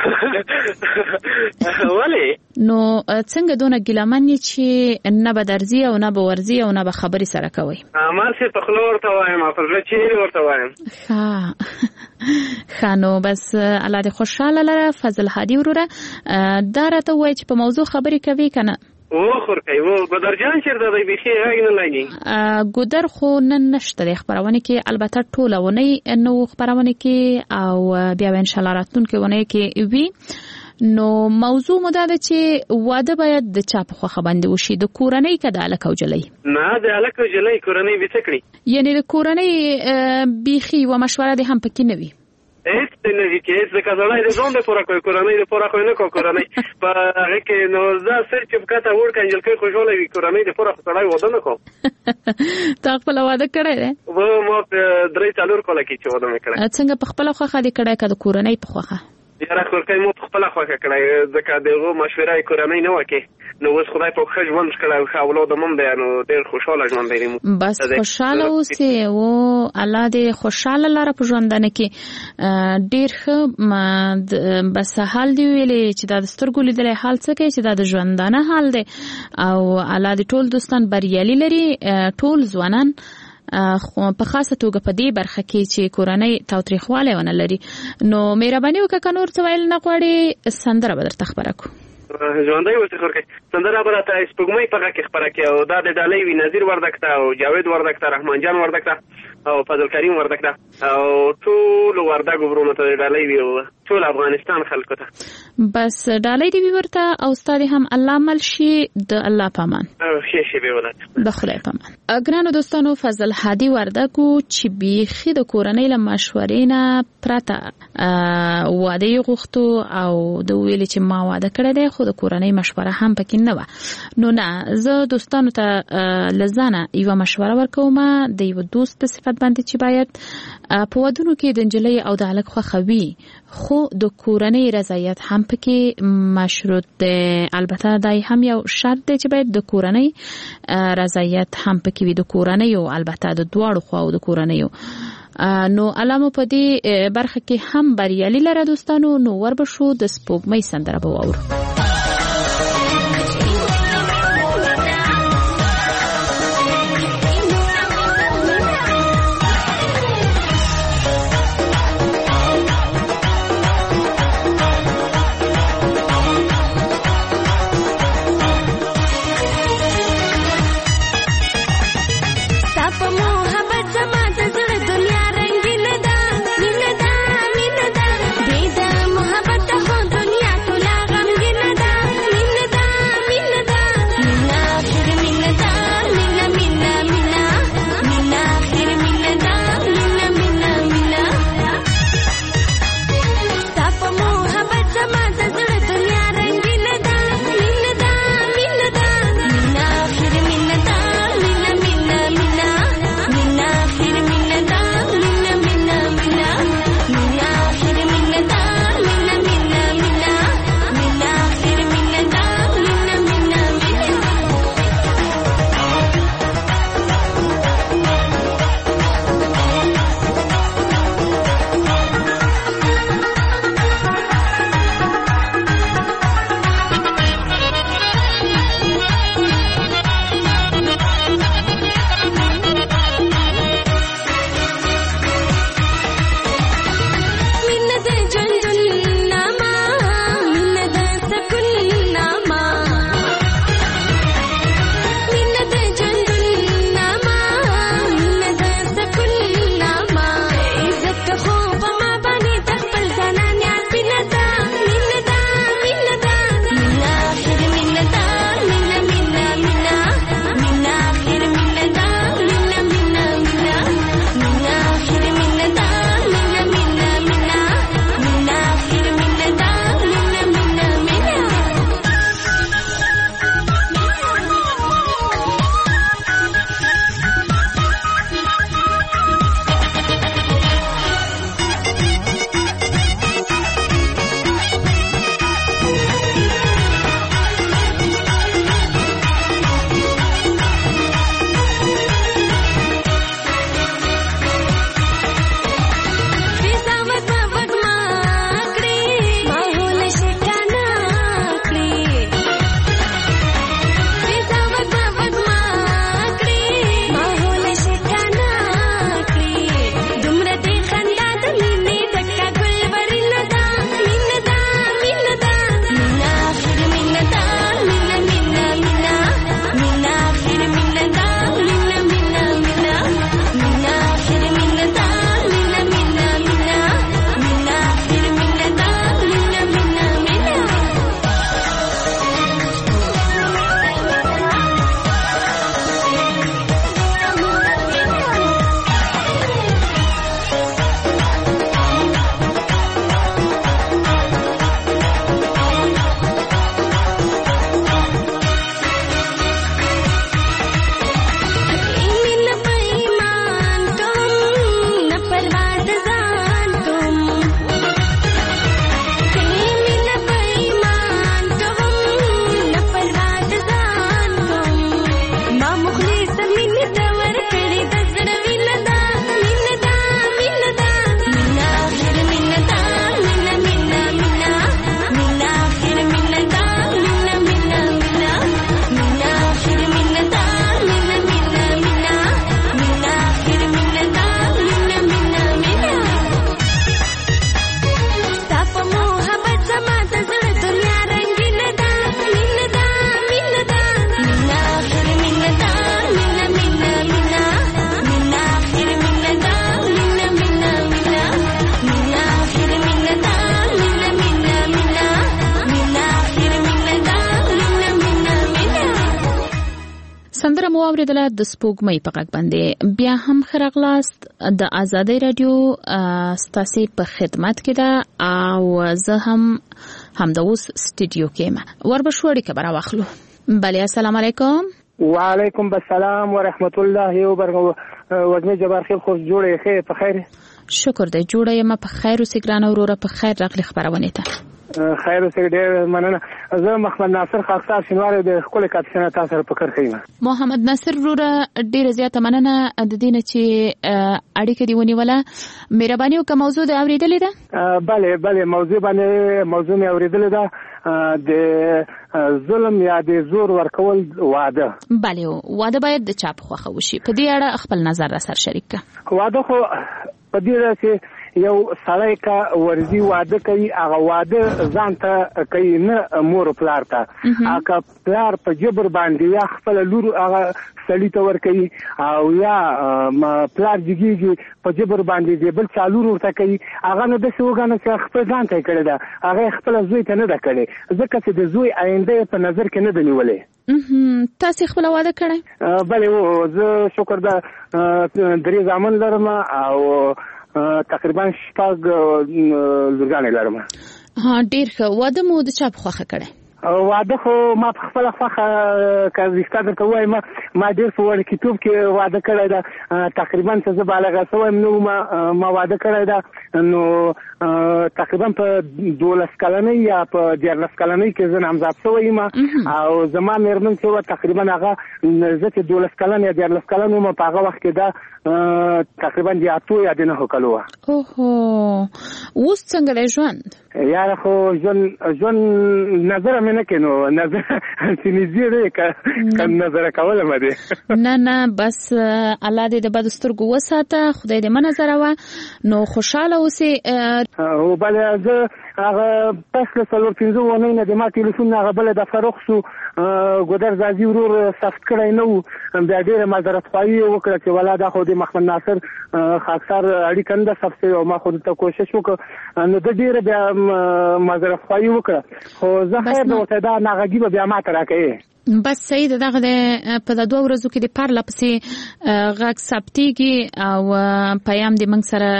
ولې نو څنګه دونه ګیلمن یې چې نه به درځي او نه به ورځي او نه به خبرې سره کوئ ما چې په خوله ورته وایم په زړه چیرې ورته وایم ښه ښه نو بس الله دې خوشحاله لره فضل هادي وروره دا راته ووایه چې په موضوع خبرې کوي که نه وخور کوي و ګودر جان چیرته دی بیخي غږ نه لګي ګودر خو نن نشته دی خبرونه کې البته ټوله ونی نو خبرونه کې او بیا ان شاء الله راتلونکي ونی کې وی نو موضوع مده ده چې واده باید د چا په خوخه باندې وشي د کورنۍ که د الک او جلۍ نه د الک او جلۍ کورنۍ به څه کړي یعنی د کورنۍ بیخي و مشوره ده هم پکې نه وي هیڅ نه دي چې هیڅ د کزړای د ځون د پوره کوي کورنۍ د پوره کوي نه کو کورنۍ په هغه کې نو زه سر چې بکته ور کنجل کوي خوشاله وي کورنۍ د پوره خړای وده نه کوم تا خپل واده کړی دی و مو درې څلور کله کې چې واده مې کړی څنګه په خپل خوخه دې کړی که د کورنۍ په خوخه یاره خورکای مو خپل خوخه کړی ځکه دغه مشوره کورنۍ نه وکي نو اوس خدای په خښ ژوند کړو خو اولاد مونږ دی نو ډېر خوشاله ژوند دی بس خوشاله اوسې او الله دې خوشاله لاره په ژوندانه کې ډېر ښه بس حال دی ویلې چې دا د سترګو لیدلی حال څه کوي چې دا د ژوندانه حال دی او الله دې ټول دوستان بریالي لري ټول ځوانان خو په خاصه توګه په دې برخه کې چې کورنۍ تاوتریخوالی ونه لري نو مهرباني وکړه که نور څه ویل نه غواړې سندره به درته خپره کړو ژوندی اوسې خورکۍ سندره به راته سپوږمۍ په غږ کې خپره کړي او دا د ډالۍ وي نظیر وردګ ته او جاوید وردګ ته رحمان جان وردګ ته او فضل کریم وردګ ته او ټولو وردګو وروڼو ته د ډالۍ وي ټول افغانستان خلکو ته. بس ډالۍ دی ورته او ستاره هم الله مل شي د الله پامان. او ښه شي به ولات. د خدای پامان. ګرانو دوستانو فضل هادي وردګو چې بيخي د کورنۍ له مشورې نه پرته واده غوښتو او د ویل چې ما واده کړی دی خو د کورنۍ مشوره هم پکې نه و. نو نه زه دوستانو ته لزانه یو مشوره ورکوم د یو دوست په صفت باندې چې باید په ودونو کې د انجلۍ او د هلک خوښوي خو د کورنۍ رضایت هم پکې مشروط دی. البته دای هم یو شرط دی چې باید د کورنۍ رضایت هم پکې وي، د کورنۍ او البته د دواړو خواو د کورنۍ. نو علامه په دې برخه کې هم بریالي لره دوستانو. نو وربشو د سپوږمۍ سندره به واورو. دنیا ټوله غمګین واوریدله د سپوږمۍ په غږ باندې. بیا هم خراغلاست د آزادۍ رادیو ستاسي په خدمت کې ده او زه هم هم د اوس سټوډیو کې یم. وربشوړی خبر واخلو. بله السلام علیکم. وعلیکم السلام ورحمت الله وبرکاته. وزنه جبار خیل خوش جوړه خیر په خیر. شکر دې جوړه یم په خیر او سګران اوره په خیر راغلی خبرونه ته. خیر اوسې ډېر مننه. زه محمد ناصر خاکسار شینوار د خپل کاتشنه تاسو سره پکړ خیم. محمد ناصر وروره ډېر زیاته مننه د دینه چې اړیکه دی ونیوله. مهرباني وکړه موضوع د اوریدلې ده؟ بله بله موضوع باندې موضوع مې اوریدلې ده د ظلم یا د زور ورکول واده. بله واده باید د چا په خوښه وشي. په دې اړه خپل نظر را سره شریک کړه. واده خو په دې راځي یو سړی کا ورزي واده کوي هغه واده ځان ته کوي نه مور پلار ته. هغه پلار په جبر باندې یا خپل لور هغه سړی ته ور کوي او یا پلار جګیږي په جبر باندې دی بل چالو ورته کوي هغه نو د شوګانو چې خپل ځان ته کړی دا هغه خپل زوی ته نه دا کړی ځکه چې د زوی آینده په نظر کې نه دی نیولې. تاسو خپل واده کړی؟ بله و زه شکر دا درې زامن لرم او تقریبا شپږ لورګانې لرم. ها ډیر ښه. واده مو د چا په خوښه کړی؟ واده خو ما په خپل خوښه که رښتیا درته ووایم ما ډېر په وړکتوب کې واده کړی ده. تقریبا چې زه بالغه شویم نو ما ما واده کړی ده نو تقریبا په دولس کلنۍ یا په دیارلس کلنۍ کې زه نامزاد شوی یم او زما مېرمن چې وه تقریبا هغه زه چې دولس کلن یا دیارلس کلن وم په هغه وخت کې ده تقریبا د اتو یا د نهو کلو وه. اوهو اوس څنګه دی ژوند؟ یاره خو ژوند ژوند نظره مې نه کوي نو نظر چې نږدې دی که نظره کوله مه دی. نه نه بس الله دې د بدو سترګو وساته خدای دې مه نظروه نو خوشحاله اوسې. او بله زه هغه پس له څلور پنځه اونۍ نه د ما ټلیفون هغه بله دفعه رخ شو ګودر زازي ورور ثبت کړی نه و بیا ډېره معذرتخواهي یې وکړه چې ولا دا خو د محمد ناصر خاکسار اړیکه نه ده ثبت شوې او ما خو دلته کوشش وکړ نو ده ډېره بیا معذرتخواهي وکړه خو زه خیر د ورته دا ناغږي به بیا ما ته راکوې. بس صحیح ده دغه د په د دوه ورځو کې د پرله پسې غږ ثبتېږي او پیام د موږ سره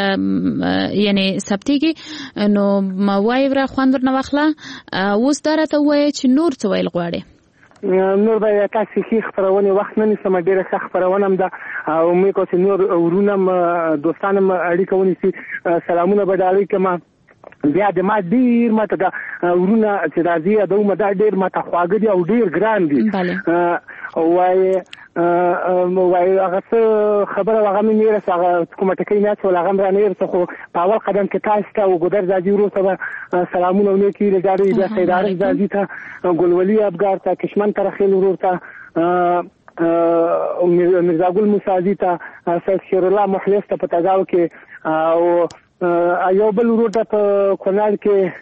یعنې ثبتېږي نو وایي وره خوند ورنه واخله. اوس دا راته ووایه چې نور څه ویل غواړې؟ نور به تاسې ښې خپرونې وخت نه نیسم ډېره ښه خپرونه هم ده او مې کو چې نور ورونه هم دوستان هم اړیکه ونیسي سلامونه به ډالۍ کړم. بیا د ما ډېر ماته دا ورونه چې راځي یادومه دا ډېر ماته خواږه دي او ډېر ګران دي. وایي وایي هغه څه خبره هغه مې نه رسه هغه کومه ټکۍ نه اچول هغه هم را نه رسه خو په اول قدم کې تاسو ته او ګودر زازي ورور ته به سلامونه و نیکي لګارې بیا سید عارف زازي ته ګلولي ابګار ته کشمن ترخیل ورور ته مرزا ګل موسازي ته سید شیر الله مخلص ته په تګاو کې او یو بل ورور ته په کونړ کې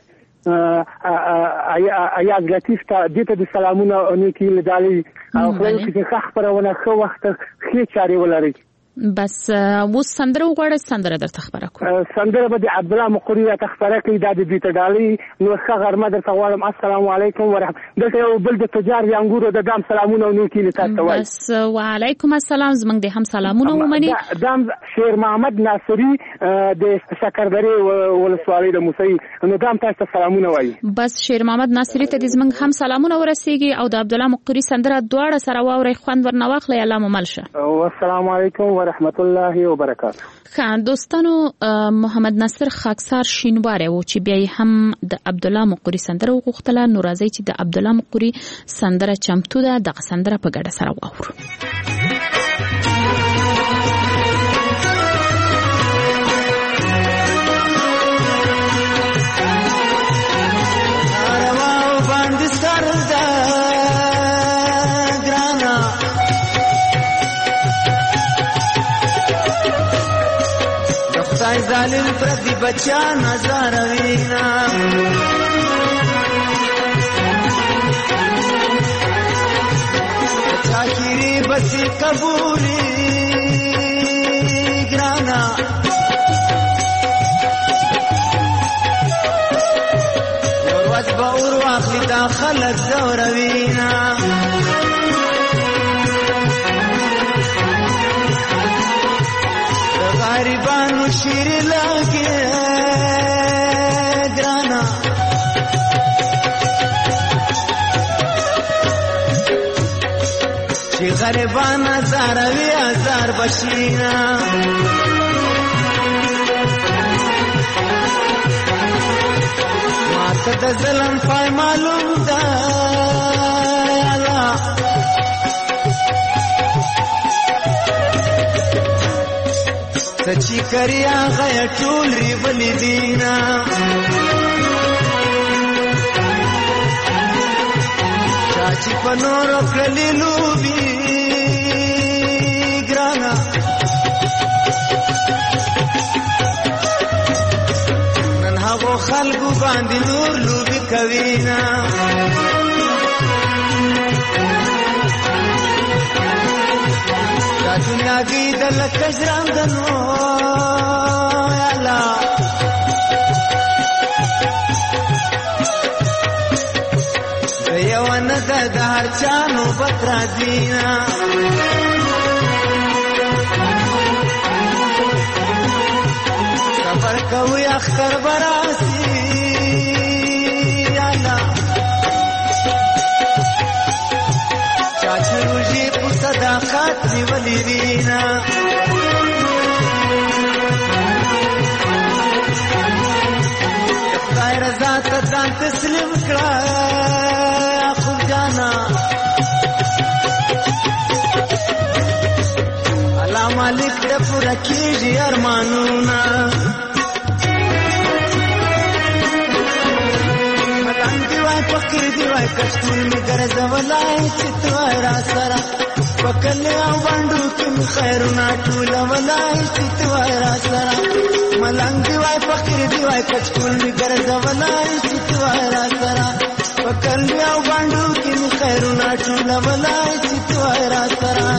ایاز لطیف ته دې ته د سلامونه او نیکي لګارې او خدای دې ښه خپرونه ښه وخت ښې چارې ولري. بس اوس سندره وغواړه سندره درته خبره کوم. سندره به د عبدالله مقري راته خبره کوي دا د دوی ته ډالۍ نو ښه غرمه درته غواړم. السلام علیکم ورحمت. دلته یو بل د تجار د انګورو د دام سلامونه او نیکي له تاسو ته وایي. بس وعلیکم السلام زموږ د هم سلامونه ومني. دام شیر محمد ناصري د شکردرې ولسوالۍ د موسی نو دام تاسو ته سلامونه وایي. بس شیر محمد ناصري ته د زموږ هم سلامونه ورسیږي او د عبدالله مقري سندره دواړه سره واورئ خوند ورنه واخلئ. الله مو مل شه. السلام علیکم ورحمت الله وبرکاته. خان دوستانو محمد ناصر خاکسار شینواره و چې بیا هم د عبدالله مقري سندره وغوښتله نو راځي چې د عبدالله مقري سندره چمتو ده دغه سندره په ګډه سره واورو. ظالم پردی بچا نظر وینا چاکری بسی قبولی گرانا یوروت با اور واخلی دا خلق زور وینا غریبانو شیر لګي ګرانا چې غریبان زاروي هزار بشینا ماته د ظلم پای معلوم ده سچی کریا غیا ټول ری بلی دینا چاچی پنور کلی لوبی ګرانا نن هغه خلکو باندې نور لوبی کوینا دنیا کی دل کجران دنو یالا دیوان د هر چانو بترا دینا سفر کوي اختر براسی یالا چاچی روجی صداقات نیولی دینا خدای رضا ته ځان تسلیم کړه خو جانا الله مالک دې پوره کیږي ارمانونه ملنګ دی وای فقیر دی وای کشتون می ګرځولای چې تو را سره وکل او باندو کې خیرونه ټول ولای چې تو را سره ملنګ دی وای فقیر دی وای کچکول می ګرځولای چې تو را سره وکل او باندو کې خیرونه ټول ولای چې تو را سره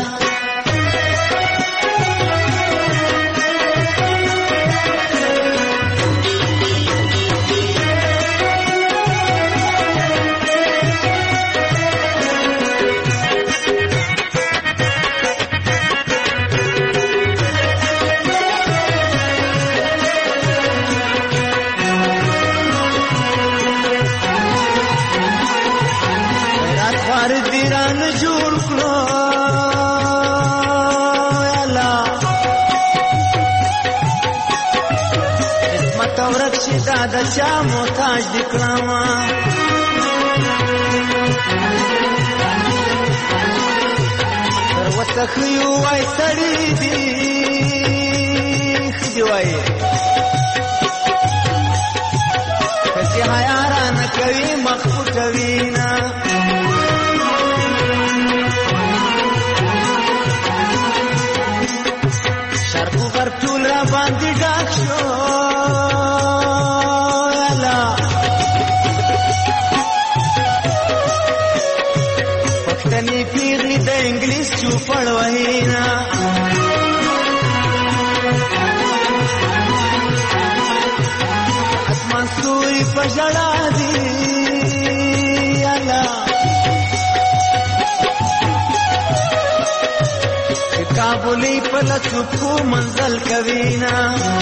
د چا محتاج دکړما تر وسخیو وای سړی دی خدي وای کسي حیارا نه کوي مخفو کوي نه شرقو پر ټول را باندې ډاک شو پیغلی د انګلیس چوپړ وهینا اسمان ستوري پژړا دي الله کابلې په لڅو منزل کوینا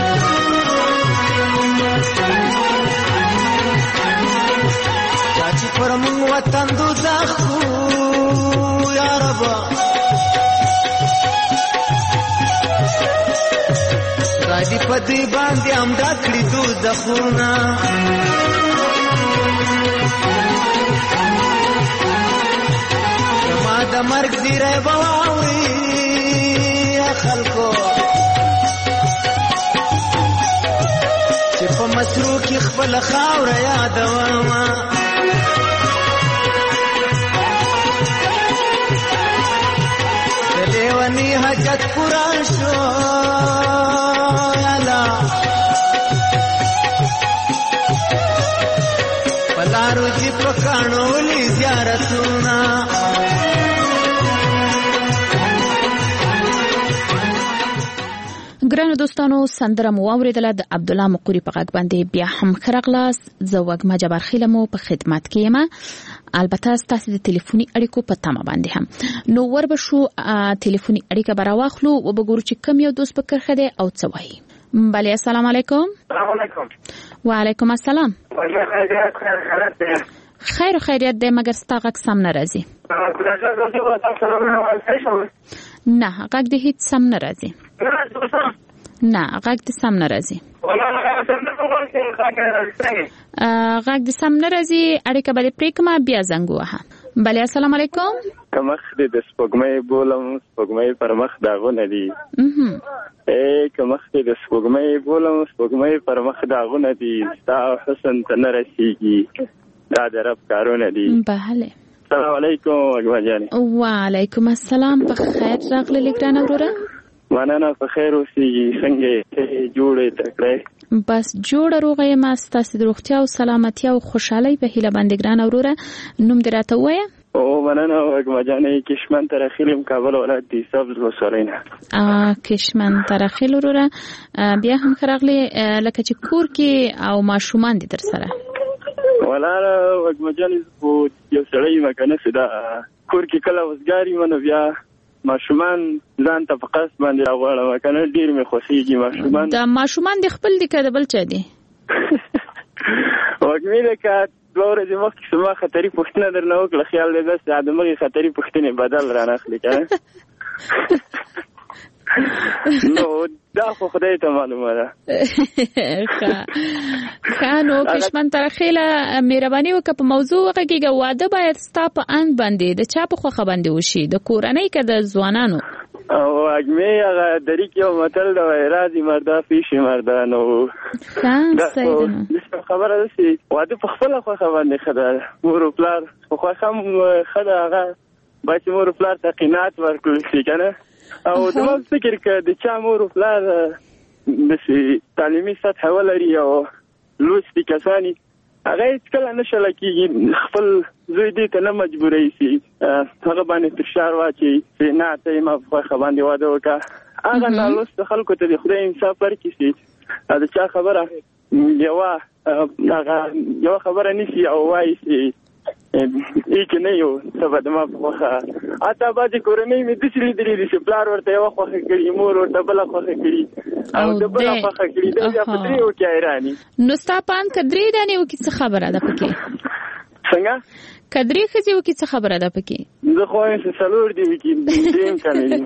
چې پر موږ وطن دوزخ یا رب راځي په دې باندې امدا کړی دوزخونه ما د مرګ زیره بواوي خلکو چې په مسرو کې خپل خاور یادوما لیونی حجت پورا شو یالا پلارو جی پکانو لی زیارتونا ګرانو دوستانو سندره مو اوریدله د عبد الله مقوري په غږ باندې بیا هم خرغلاس زوګما جبر خیلمو په خدمت کې یم. البته ستاسو د ټلیفوني اړیکو په تمه باندې هم نو ور به شو ټلیفوني اړیکه براواخلو او وګورو چې کوم یو دوست په کرخه دی او څه وایي. بله السلام علیکم. السلام علیکم. وعلیکم السلام. خیر و خیریت دی مگر ستا غږ سم نه راځي. نه غږ دې هیڅ سم نه راځي. نه غږ دې سم نه راځي. غږ دې سم نه راځي. اړیکه به دې پرېږدم بیا زنګ ووهه. بله السلام علیکم. که مخ دې د سپوږمۍ بولم سپوږمۍ پر مخ داغونه دي. ای که مخ دې د سپوږمۍ بولم سپوږمۍ پر مخ داغونه دي. ستا حسن ته نه رسیږي دا د رب کارونه دي. بله. السلام علیکم وګما جانې. وعلیکم السلام. په خیر راغلی ګرانه وروره. مننه په خیر اوسې. څنګه جوړې تکړه؟ بس جوړه روغه یم. ستاسو د روغتیا او سلامتیا او خوشحالۍ په هیله باندې ګرانه وروره. نوم دې راته ووایه. او مننه وګما جانې. کشمن ترخیلم کابل ولایت دی سبز ولسوالۍ نه. کشمن ترخیل وروره بیا هم راغلی لکه چې کور کې او ماشومان دي در سره. ولاله وګما جانې خو یو سړی مکنه سدا کور کې کله وزګاری ونه بیا ماشومان ځان ته په قصد باندې راغواړم کنه ډیر مې خوښیږي ماشومان. دا ماشومان د خپل دي که د بل چا دي؟ وګمې لکه دوه ورځې مخکې زما خطري پوښتنه درنه وکړه خیال دی داسې ادمغې خطري پوښتنې بدل رانخلي که نو دا خو خدای ته معلومه ده. ښه نو کشمن ترخیله مهرباني وکړه په موضوع وغږېږه. واده باید ستا په اند باندې د چا په خوښه باندې وشي د کورنۍ که د ځوانانو؟ او اګمې هغه دریک یو متل ده وایي راځي مرده پیشي مرده. نو خبره ده چې واده په خپله خوښه باندې ښه ده. مور و پلار په خوښه هم ښه ده. هغه باید چې مور و پلار ته قناعت ورکړل شي که نه. او زما فکر که د چا مور و پلار داسې تعلیمي سطحه ولري او لوستي کسانې هغه هېڅکله نه شله کېږي خپل زوی دې ته نه مجبوروي چې هغه باندې فشار واچوي چې نه ته یې ما په خوښه باندې واده وکړه. هغه نالوستو خلکو ته د خدای انصاف ورکړي چې د چا خبره یوه هغه یوه خبره نیسي او وایي چې ای که نه یو څه به د ما په خوښه. حتی بعضې کورنۍ مې داسې لیدلي دي چې پلار ورته یوه خوښه کړي مور ورته بله خوښه کړي او د بله خوښه کړي دی بیا په درېو کې حیراني. نو ستا په اند که درې دانې وکړي څه خبره ده پکې؟ څنګه؟ که درې ښځې وکړي څه خبره ده پکې؟ زه خو وایم چې څلور دې وکړي درې هم کمې دي.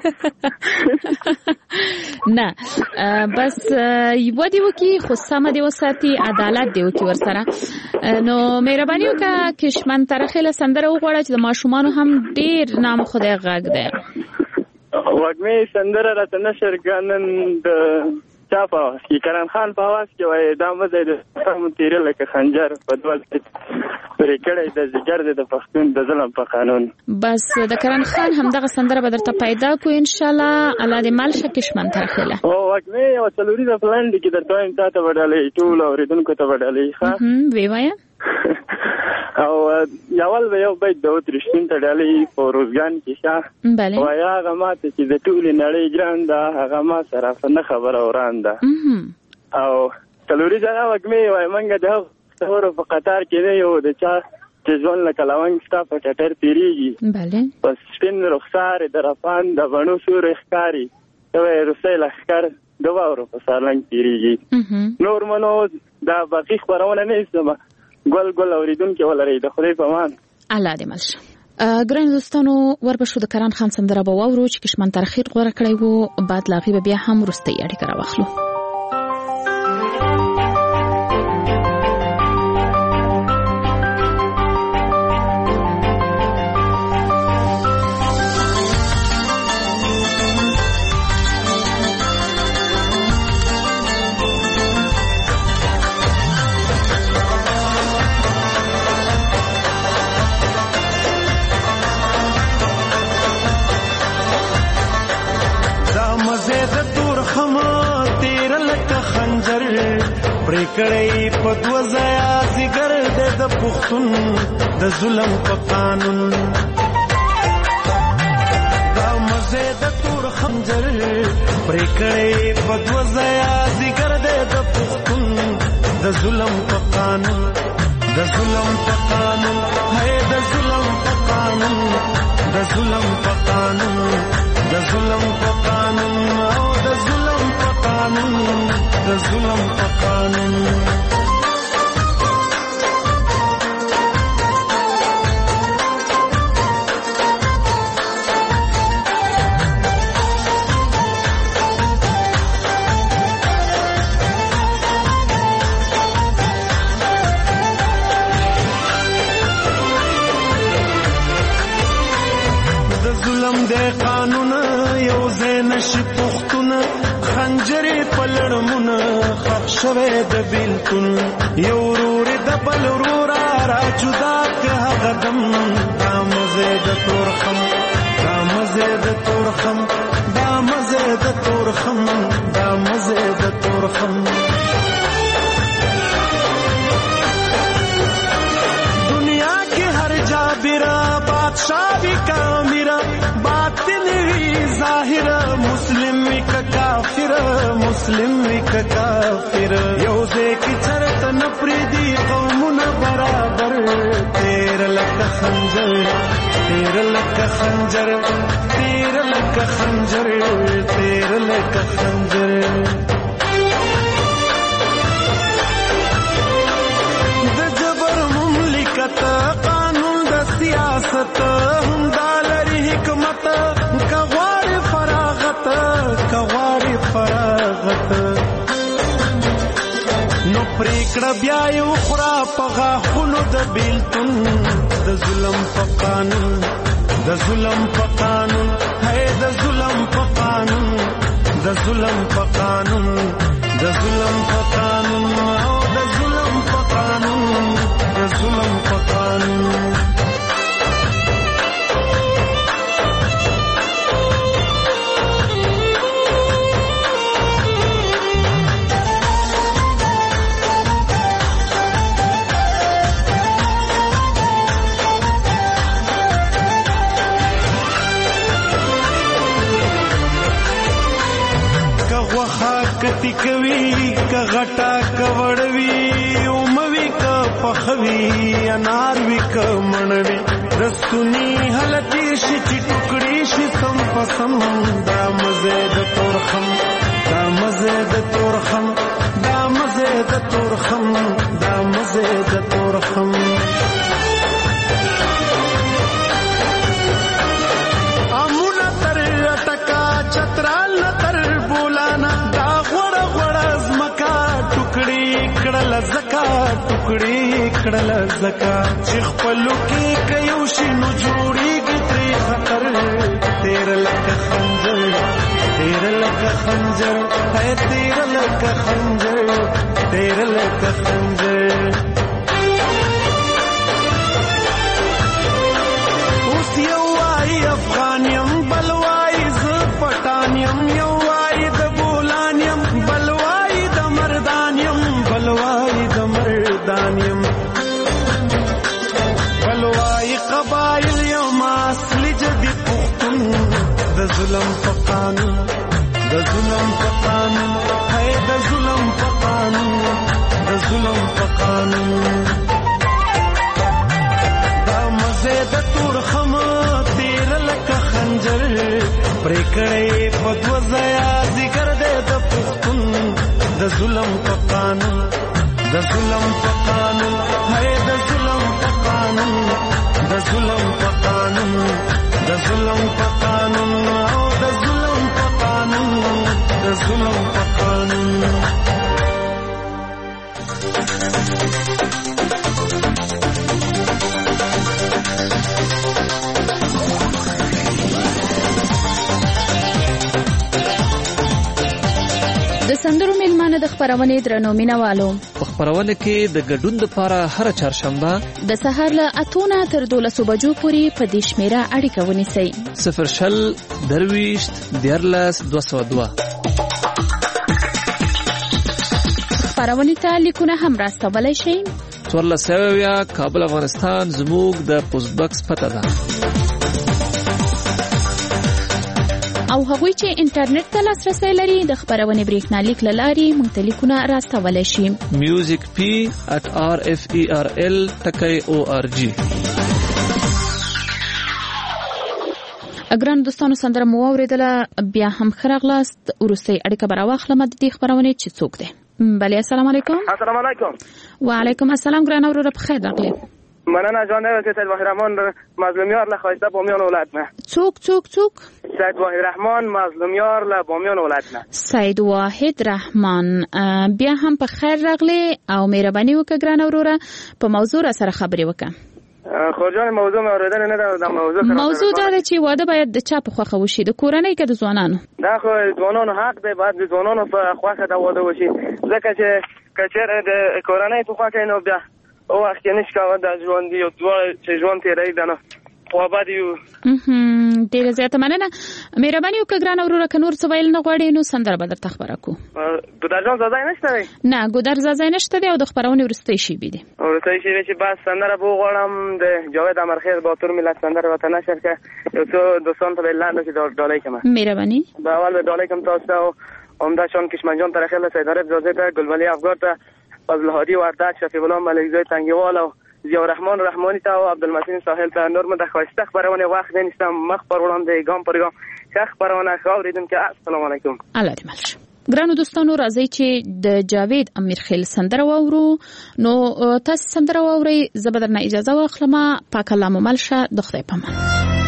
نه بس یوه دې وکړي خو سمه دې وساتي عدالت دې وکړي ورسره. نو مهرباني وکړه کشمن ترخیله سندره وغواړه چې د ماشومانو هم ډېر نام خدای غږ دی. وږمې سندره راته نشر ګانن د چا په حواس کې کرن خان په حواس کې وایي دا مزه د سم تیره لکه خنجر په دوه پرې کړی د ځګر د پښتون د ظلم په قانون. بس د کرن خان همدغه سندره به درته پیدا کو ان شاء الله. الله دې مل شه کشمن ترخیله. او وږمې یو څلوريزه پلان دی کې درته وایم تا ته به ډالۍ ټول اورېدونکو ته به ډالۍ ښه وی وایه. او یول به یو بیت د اوترشتون ته ډالۍ په روزګان کې ښه وایي هغه ماته چې د ټولې نړۍ ګران ده هغه ما سره نه خبره وران ده. او څلوريزه وږمې وایي موږ د هغو ستورو په قطار کې نه یو د چا چې ژوند لکه لونګ ستا په ټټر تېرېږي په سپین رخسار د رفان د بڼو سورې ښکاري ته وایي روسۍ لښکر د واورو په سالنګ تېرېږي. نور منو دا باقي خپرونه نه ایستمه ګل ګل اورېدونکي ولرئ د خدای په امان. الله دې مل شه. ګرانو دوستانو ورپسې د کرن خان سندره به واورو چې کشمن ترخیل غوره کړی و. بعد له هغې به بیا هم وروستۍ اړیکه راواخلو. پریکړې په دوه ځایه ځګر د پښتون د ظلم په قانون دا مزه د تور خم خنجر پریکړې بدوځیا ذکر دې د پښتون د ظلم په قانون د ظلم په قانون هي د ظلم په قانون د ظلم په قانون د ظلم په قانون او د ظلم په قانون د ظلم په قانون د قانون یو زین شي پختون خنجرې پلړمونه خښ شوه د بیلتون یو ورور د بل ورور را جدا که هغه دم دا مزه د تورخم دا مزه د تورخم دا مزه د تورخم دا مزه د تورخم دنیا کې هر جابرا بادشاہ بھی کامیرا ظاهر مسلم وک کافر مسلم وک کافر یو ځکه چرته نپریدي قومونه برابر تیر لک خنجر تیر لک خنجر تیر لک خنجر تیر لک خنجر د جبر مملکت قانون د سیاست هم دالري حکمت کغوار فراغت کغوار فراغت نو پریکړه بیا یو خورا پغا خلو د بیلتون د ظلم په قانون د ظلم په قانون هي د ظلم په قانون د ظلم په قانون د ظلم په قانون او د ظلم په قانون د ظلم په قانون کتی کوي ک غټا کوړوي او موي ک پخوي انار وی ک منوي رستونی حلتی شي چې ټوکړي شي سم پسم دا مزه د تورخم دا مزه د تورخم دا مزه د تورخم دا مزه د تورخم امونه تر ټکا چترال تر بولانا کړل زکا ټوکړي کړل زکا چې خپلو کې کيو شي نو جوړيږي ترې خطر تیر لک خنجر تیر لک خنجر ہے تیر لک خنجر تیر لک خنجر اوس یو وايي افغانیم بل وايي ز پټانیم یو وايي د بولانیم بل وايي د مردانیم بلوائی د مردانیم بلوائی قبائل یوم اصل جدی پختون د ظلم په قانون د ظلم په قانون ہے د ظلم په قانون د ظلم په قانون دا مزه د تورخم تیر لک خنجر پریکړې بدوځیا ذکر دې د پختون د ظلم په قانون د ظلم په قانون ہے د ظلم په قانون د ظلم په قانون د ظلم په قانون او د ظلم په قانون د ظلم په قانون د سندرو میلمانه د خبرونې درنو مینوالو په خبرونه کې د ګډون لپاره هر چهارشنبه د سهار له اتونه تر دولسو بجو پورې په دې شمیره اړیکه ونیسئ صفر شل درویشت دیارلس دوه سوه دوه خبرونې ته لیکونه هم راستولی شئ څوارلس سوه اویا کابل افغانستان زموږ د پوسټ بکس پته ده او هغوی چې انټرنیټ ته لاسرسي لري د خبرونې بریښنالیک له لارې موږ ته لیکونه راستولی شي. میوزیک پی at r f e r l ټکی او ار جی. ګران دوستانو سندره مو واورېدله، بیا هم ښه راغلاست. وروستۍ اړیکه به راواخلم د دې خبرونې چې څوک دی. بله السلام علیکم. السلام علیکم. وعلیکم السلام. ګرانه وروره په خیر راغلی. مننه جان سید وحید رحمان مظلومیار له خواسته بامیان ولایت نه. څوک څوک څوک؟ سید واحد رحمان مظلومیار له بامیان ولایت نه. سید واحد رحمان بیا هم په خیر راغلی او مهرباني وکړه ګرانه وروره په موضوع را سره خبرې وکړه. خورجان موضوع مې اوریدل نه دا موضوع موضوع دا ده چې واده باید د چا په خوښه وشي، د کورنۍ که د ځوانانو؟ دا خو ځوانانو حق دی، باید د ځوانانو په خوښه دا واده وشي، ځکه چې که چېرې د کورنۍ په خوښه نو بیا او وخت کې نشي کوه د ژوند یو دواړه چې ژوند تېروي ده نو خوابد یو. ډېره زیاته مننه. مهرباني وکړه ګرانه وروره که نور څه ویل نه غواړې نو سندره به درته خبره کړو. ګودرجان ځای نشته دی؟ نه ګودر ځای نشته دی او د خپرونې وروستۍ شیبې دي. وروستۍ شیبې چې بس سندره به وغواړم د جاوید امرخیل باتور ملت سندره راته نشر که یو څو دوستان ته به اعلان چې ډالۍ کړم. مهرباني. به اول به ډالۍ کړم تاسو ته او عمده شان کشمنجان ترخیل سید عارف زاده ته ګلولی افغان ته فضل هادی وردک شفیع الله ملکزی تنگیوال او ضیاء الرحمن رحمانی ته او عبدالمتین ساحل ته نور مده خواسته خبرونه وخت نشتم مخ پر وړاندې ګام پر ګام ښه خبرونه خاوریدونکو السلام علیکم. الله دې مل شه. ګرانو دوستانو راځي چې د جاوید امیرخیل سندره واورو. نو تاسو سندره واورئ، زه به درنه اجازه واخلم. پاک الله مو مل شه. د خدای په امان.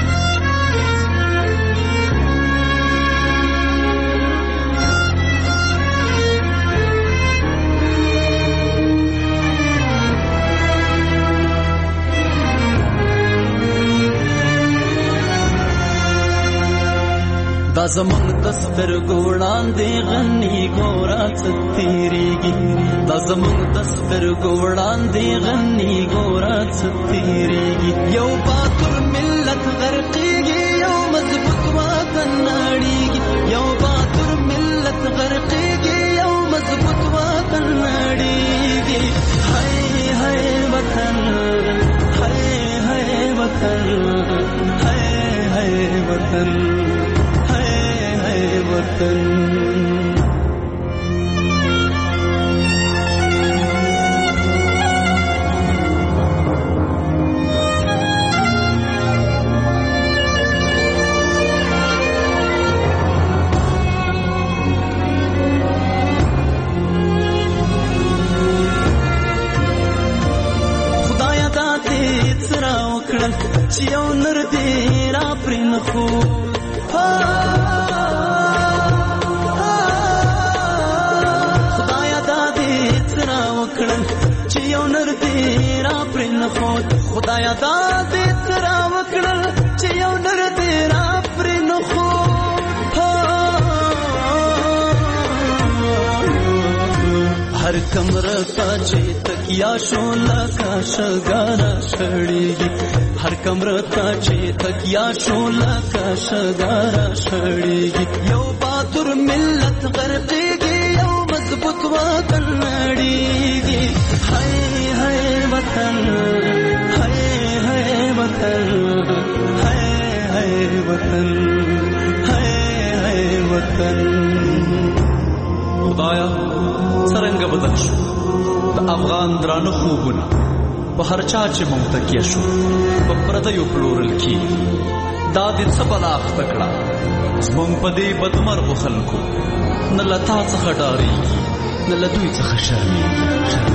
دا زمونږ د سترګو وړاندې غني ګوره څه تېرېږي، دا زمونږ د سترګو وړاندې غني ګوره څه تېرېږي. یو باتور ملت غرقېږي، یو مضبوط وطن نړېږي، یو باتور ملت غرقېږي، یو مضبوط وطن نړېږي. هی هی وطن، هی هی وطن، هی هی وطن، وطن. خدایا دا دې څرا وکړل چې یو نر دې را پرې نه خو چې یو نر دې را پرې نه خود. خدایا دا دې سره وکړل چې یو نر دې را پرې نه خود. هر کمره ته چې تکیا شو لکه شګاره شړېږي، هر کمره ته چې تکیا شو لکه شګاره شړېږي. یو باتور ملت غرقېږي، یو مضبوط وطن نړېږي. هی هی وطن، هی هی وطن، هی هی وطن، هی هی وطن. خدایا څرنګه بدل شو د افغان درانه خوبونه، په هر چا چې مونږ تکیه شو په پردیو پلورل کېږي. دا دې څه بلا اخته کړه زمونږ په دې بدمرغو خلکو، نه له تا څخه ډارېږي نه له دوی څخه شرمېږي.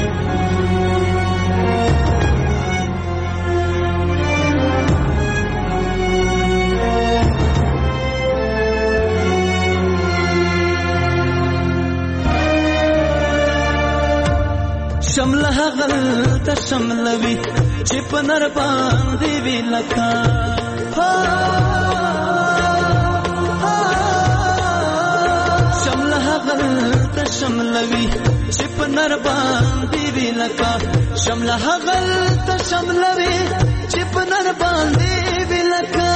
شمله هغل ته شملوي چې په نر باندې وی لکه شمله هغل ته شملوي چې په نر باندې وی لکه شمله هغل ته شملوي چې په نر باندې وی لکه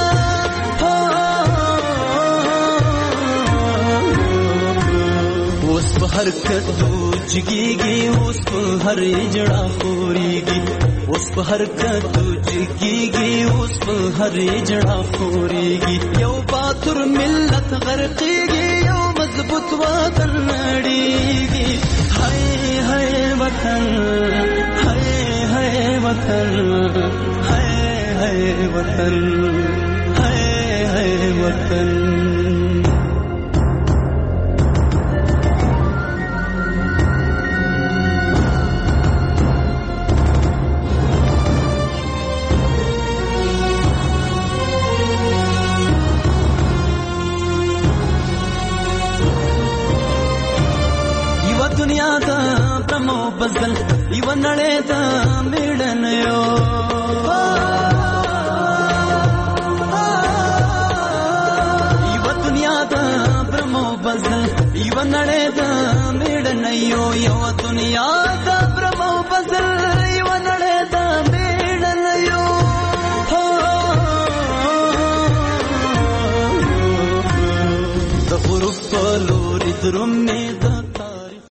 اوس په هر کدو جګيږي، اوس په هر جړه خوريږي، اوس په حرکت جګيږي اوس په هر جړه خوريږي یو باتور ملت غرقيږي یو مضبوط وطن نړيږي هاي هاي وطن هاي هاي وطن هاي هاي وطن هاي هاي وطن دنیا دا پرمو بزل یو نړۍ دا میړن یو یو دنیا دا پرمو بزل یو نړۍ دا میړن یو یو دنیا دا پرمو بزل یو نړۍ دا میړن یو د غروب په لوري دروم